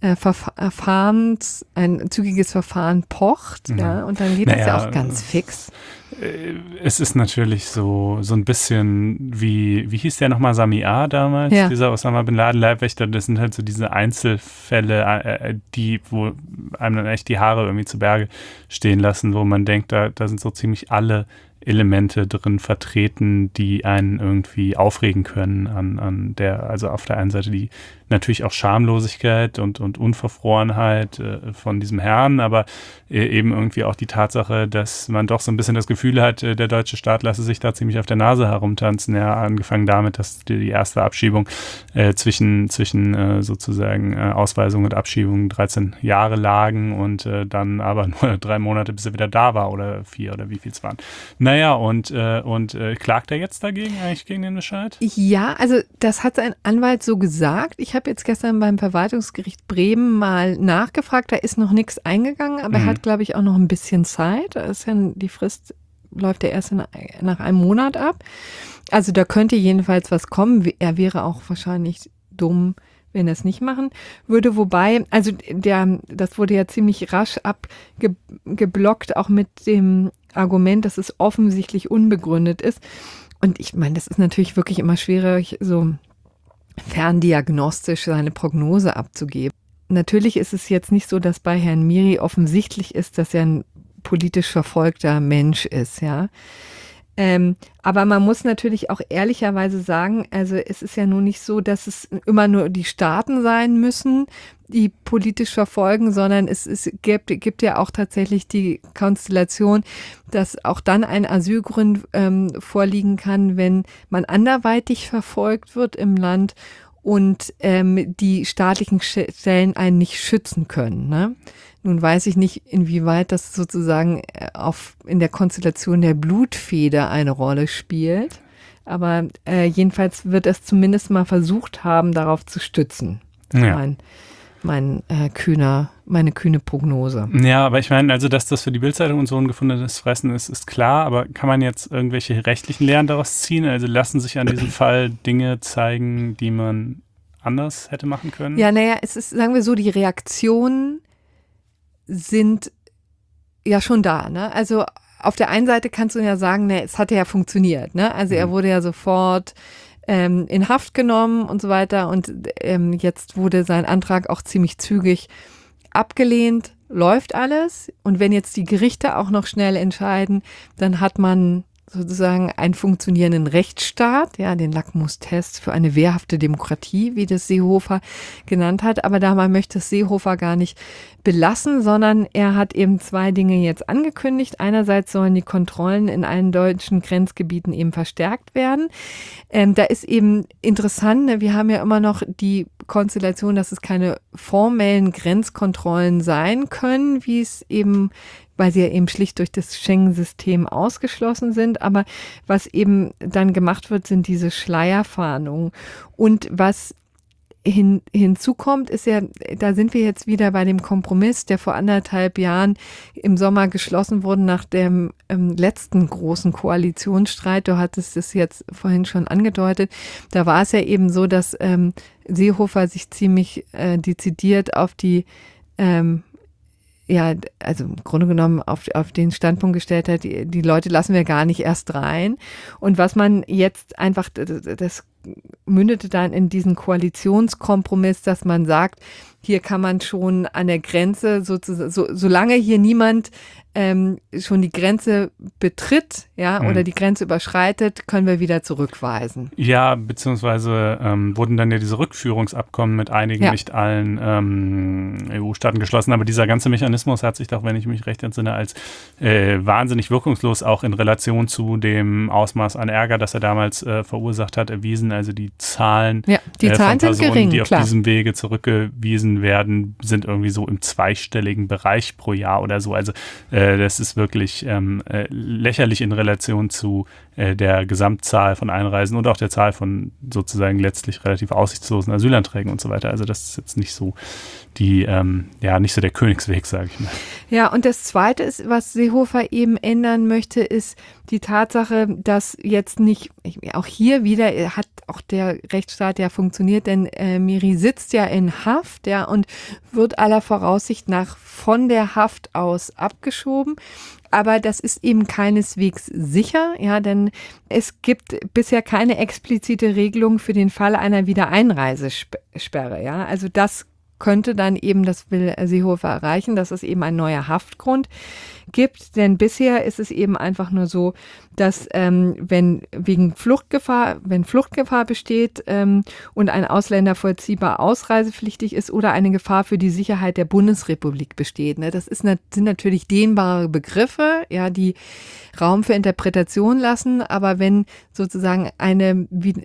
ein zügiges Verfahren pocht, ja, und dann geht das ja auch ganz fix. Es ist natürlich so ein bisschen wie hieß der nochmal, Sami A. damals, dieser Osama Bin Laden Leibwächter, das sind halt so diese Einzelfälle, wo einem dann echt die Haare irgendwie zu Berge stehen lassen, wo man denkt, da sind so ziemlich alle Elemente drin vertreten, die einen irgendwie aufregen können also auf der einen Seite die natürlich auch Schamlosigkeit und Unverfrorenheit von diesem Herrn, aber eben irgendwie auch die Tatsache, dass man doch so ein bisschen das Gefühl hat, der deutsche Staat lasse sich da ziemlich auf der Nase herumtanzen. Ja, angefangen damit, dass die erste Abschiebung zwischen sozusagen Ausweisung und Abschiebung 13 Jahre lagen und dann aber nur 3 Monate, bis er wieder da war oder 4 oder wie viel es waren. Naja, und klagt er jetzt dagegen eigentlich gegen den Bescheid? Ja, also das hat sein Anwalt so gesagt. Ich habe jetzt gestern beim Verwaltungsgericht Bremen mal nachgefragt, da ist noch nichts eingegangen, aber er hat, glaube ich, auch noch ein bisschen Zeit. Die Frist läuft ja erst nach einem Monat ab. Also da könnte jedenfalls was kommen. Er wäre auch wahrscheinlich dumm, wenn er es nicht machen würde. Wobei, also das wurde ja ziemlich rasch abgeblockt, auch mit dem Argument, dass es offensichtlich unbegründet ist. Und ich meine, das ist natürlich wirklich immer schwierig, so ferndiagnostisch seine Prognose abzugeben. Natürlich ist es jetzt nicht so, dass bei Herrn Miri offensichtlich ist, dass er ein politisch verfolgter Mensch ist, ja. Aber man muss natürlich auch ehrlicherweise sagen, also es ist ja nun nicht so, dass es immer nur die Staaten sein müssen, die politisch verfolgen, sondern es gibt ja auch tatsächlich die Konstellation, dass auch dann ein Asylgrund vorliegen kann, wenn man anderweitig verfolgt wird im Land und die staatlichen Stellen einen nicht schützen können, ne? Nun weiß ich nicht, inwieweit das sozusagen in der Konstellation der Blutfeder eine Rolle spielt. Aber jedenfalls wird es zumindest mal versucht haben, darauf zu stützen. Ja. Meine kühne Prognose. Ja, aber ich meine, also dass das für die Bildzeitung und so ein gefundenes Fressen ist klar, aber kann man jetzt irgendwelche rechtlichen Lehren daraus ziehen? Also lassen sich an diesem Fall Dinge zeigen, die man anders hätte machen können? Ja, naja, es ist, sagen wir so, die Reaktionen sind ja schon da, ne? Also auf der einen Seite kannst du ja sagen, ne, es hat ja funktioniert, ne? Also er wurde ja sofort in Haft genommen und so weiter und jetzt wurde sein Antrag auch ziemlich zügig abgelehnt, läuft alles und wenn jetzt die Gerichte auch noch schnell entscheiden, dann hat man sozusagen einen funktionierenden Rechtsstaat, ja, den Lackmustest für eine wehrhafte Demokratie, wie das Seehofer genannt hat. Aber dabei möchte es Seehofer gar nicht belassen, sondern er hat eben 2 Dinge jetzt angekündigt. Einerseits sollen die Kontrollen in allen deutschen Grenzgebieten eben verstärkt werden. Da ist eben interessant, ne, wir haben ja immer noch die Konstellation, dass es keine formellen Grenzkontrollen sein können, wie es eben, weil sie ja eben schlicht durch das Schengen-System ausgeschlossen sind. Aber was eben dann gemacht wird, sind diese Schleierfahndungen. Und was hinzukommt, ist ja, da sind wir jetzt wieder bei dem Kompromiss, der vor 1,5 Jahren im Sommer geschlossen wurde nach dem letzten großen Koalitionsstreit. Du hattest es jetzt vorhin schon angedeutet. Da war es ja eben so, dass Seehofer sich ziemlich dezidiert auf die also im Grunde genommen auf den Standpunkt gestellt hat, die Leute lassen wir gar nicht erst rein. Und was man jetzt einfach, das mündete dann in diesen Koalitionskompromiss, dass man sagt, hier kann man schon an der Grenze sozusagen, solange hier niemand schon die Grenze betritt, ja, oder die Grenze überschreitet, können wir wieder zurückweisen. Ja, beziehungsweise wurden dann ja diese Rückführungsabkommen mit einigen, nicht allen EU-Staaten geschlossen, aber dieser ganze Mechanismus hat sich doch, wenn ich mich recht entsinne, als wahnsinnig wirkungslos auch in Relation zu dem Ausmaß an Ärger, das er damals verursacht hat, erwiesen. Also die Zahlen, die Zahlen von Personen, sind gering, die auf klar. diesem Wege zurückgewiesen werden, sind irgendwie so im 2-stelligen Bereich pro Jahr oder so. Also das ist wirklich lächerlich in Relation zu der Gesamtzahl von Einreisen und auch der Zahl von sozusagen letztlich relativ aussichtslosen Asylanträgen und so weiter. Also das ist jetzt nicht so nicht so der Königsweg, sage ich mal. Ja, und das Zweite ist, was Seehofer eben ändern möchte, ist die Tatsache, dass jetzt nicht, auch hier wieder, er hat schlecht auch der Rechtsstaat ja funktioniert, denn Miri sitzt ja in Haft, ja, und wird aller Voraussicht nach von der Haft aus abgeschoben. Aber das ist eben keineswegs sicher, ja, denn es gibt bisher keine explizite Regelung für den Fall einer Wiedereinreisesperre, ja. Also das könnte dann eben, das will Seehofer erreichen, dass es eben ein neuer Haftgrund gibt. Denn bisher ist es eben einfach nur so, dass wenn Fluchtgefahr besteht und ein Ausländer vollziehbar ausreisepflichtig ist oder eine Gefahr für die Sicherheit der Bundesrepublik besteht. Ne? Das sind natürlich dehnbare Begriffe, ja, die Raum für Interpretation lassen. Aber wenn sozusagen eine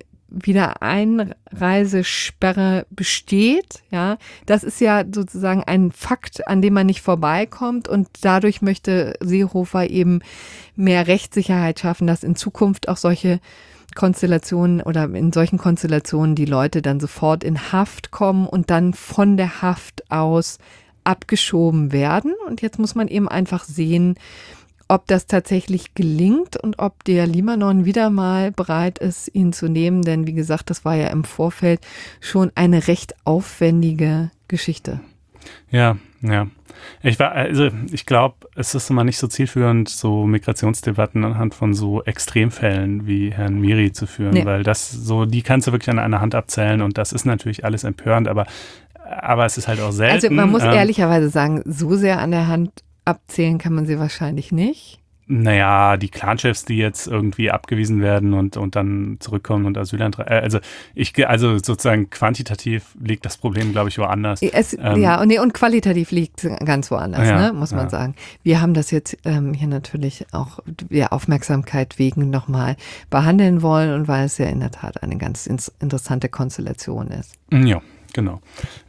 Wiedereinreisesperre besteht, ja, das ist ja sozusagen ein Fakt, an dem man nicht vorbeikommt und dadurch möchte Seehofer eben mehr Rechtssicherheit schaffen, dass in Zukunft auch solche Konstellationen oder in solchen Konstellationen die Leute dann sofort in Haft kommen und dann von der Haft aus abgeschoben werden. Und jetzt muss man eben einfach sehen, ob das tatsächlich gelingt und ob der Libanon wieder mal bereit ist, ihn zu nehmen. Denn wie gesagt, das war ja im Vorfeld schon eine recht aufwendige Geschichte. Ja. Ich glaube, es ist immer nicht so zielführend, so Migrationsdebatten anhand von so Extremfällen wie Herrn Miri zu führen, weil die kannst du wirklich an einer Hand abzählen und das ist natürlich alles empörend, aber es ist halt auch selten. Also man muss ehrlicherweise sagen, so sehr an der Hand abzählen kann man sie wahrscheinlich nicht. Naja, die Clanchefs, die jetzt irgendwie abgewiesen werden und dann zurückkommen und Asylantrag. Also sozusagen quantitativ liegt das Problem, glaube ich, woanders. Und qualitativ liegt es ganz woanders, muss man sagen. Wir haben das jetzt hier natürlich auch der Aufmerksamkeit wegen nochmal behandeln wollen und weil es ja in der Tat eine ganz interessante Konstellation ist. Ja. Genau.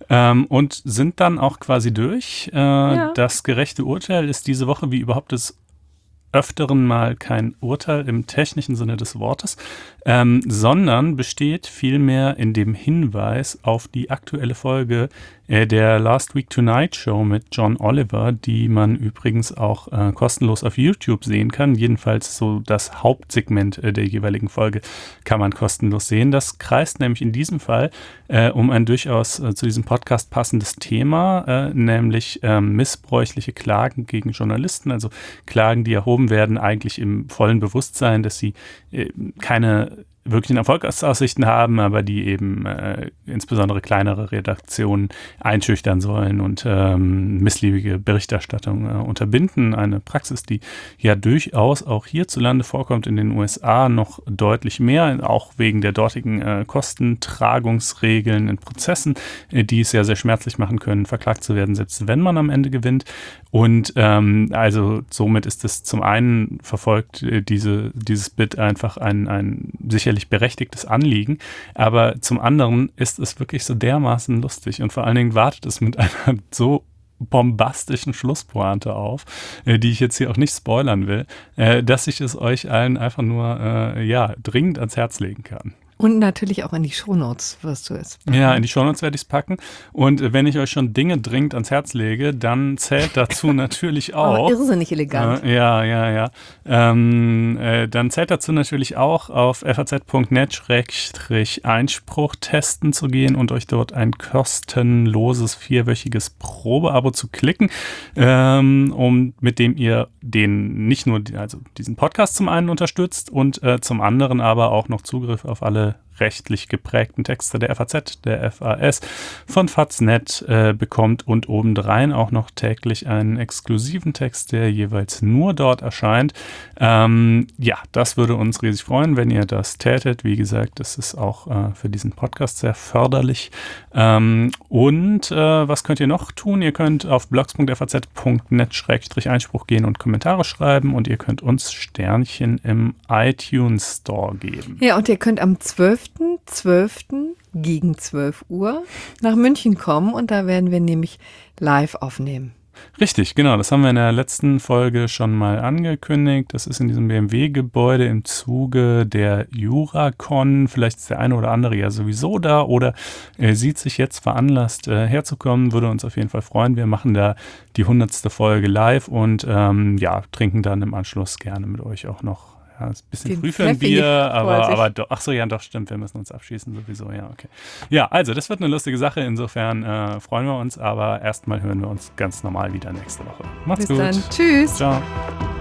Und sind dann auch quasi durch. Das gerechte Urteil ist diese Woche wie überhaupt des Öfteren mal kein Urteil im technischen Sinne des Wortes, sondern besteht vielmehr in dem Hinweis auf die aktuelle Folge der Last Week Tonight Show mit John Oliver, die man übrigens auch kostenlos auf YouTube sehen kann. Jedenfalls so das Hauptsegment der jeweiligen Folge kann man kostenlos sehen. Das kreist nämlich in diesem Fall um ein durchaus zu diesem Podcast passendes Thema, nämlich missbräuchliche Klagen gegen Journalisten, also Klagen, die erhoben werden, eigentlich im vollen Bewusstsein, dass sie keine wirklichen Erfolgsaussichten haben, aber die eben insbesondere kleinere Redaktionen einschüchtern sollen und missliebige Berichterstattung unterbinden. Eine Praxis, die ja durchaus auch hierzulande vorkommt, in den USA noch deutlich mehr, auch wegen der dortigen Kostentragungsregeln in Prozessen, die es ja sehr schmerzlich machen können, verklagt zu werden, selbst wenn man am Ende gewinnt. Und also somit ist es zum einen verfolgt dieses Bit einfach ein sicherlich berechtigtes Anliegen, aber zum anderen ist es wirklich so dermaßen lustig und vor allen Dingen wartet es mit einer so bombastischen Schlusspointe auf, die ich jetzt hier auch nicht spoilern will, dass ich es euch allen einfach nur dringend ans Herz legen kann. Und natürlich auch in die Shownotes wirst du es packen. Ja, in die Shownotes werde ich es packen. Und wenn ich euch schon Dinge dringend ans Herz lege, dann zählt dazu natürlich auch. Irrsinnig elegant. Dann zählt dazu natürlich auch auf faz.net/Einspruch testen zu gehen und euch dort ein kostenloses 4-wöchiges Probeabo zu klicken, mit dem ihr nicht nur diesen Podcast zum einen unterstützt und zum anderen aber auch noch Zugriff auf alle rechtlich geprägten Texte der FAZ, der FAS, von Faz.net bekommt und obendrein auch noch täglich einen exklusiven Text, der jeweils nur dort erscheint. Das würde uns riesig freuen, wenn ihr das tätet. Wie gesagt, das ist auch für diesen Podcast sehr förderlich. Was könnt ihr noch tun? Ihr könnt auf blogs.faz.net/Einspruch gehen und Kommentare schreiben und ihr könnt uns Sternchen im iTunes Store geben. Ja, und ihr könnt am 12.12. gegen 12 Uhr nach München kommen und da werden wir nämlich live aufnehmen. Richtig, genau. Das haben wir in der letzten Folge schon mal angekündigt. Das ist in diesem BMW-Gebäude im Zuge der Juracon. Vielleicht ist der eine oder andere ja sowieso da oder sieht sich jetzt veranlasst, herzukommen. Würde uns auf jeden Fall freuen. Wir machen da die 100. Folge live und trinken dann im Anschluss gerne mit euch auch noch Ja, ist ein bisschen Den früh für ein Pfeffi Bier, vor sich. aber doch, ach so, ja, doch, stimmt, wir müssen uns abschießen sowieso, ja, okay. Ja, also, das wird eine lustige Sache, insofern freuen wir uns, aber erstmal hören wir uns ganz normal wieder nächste Woche. Macht's Bis gut. dann. Tschüss. Ciao.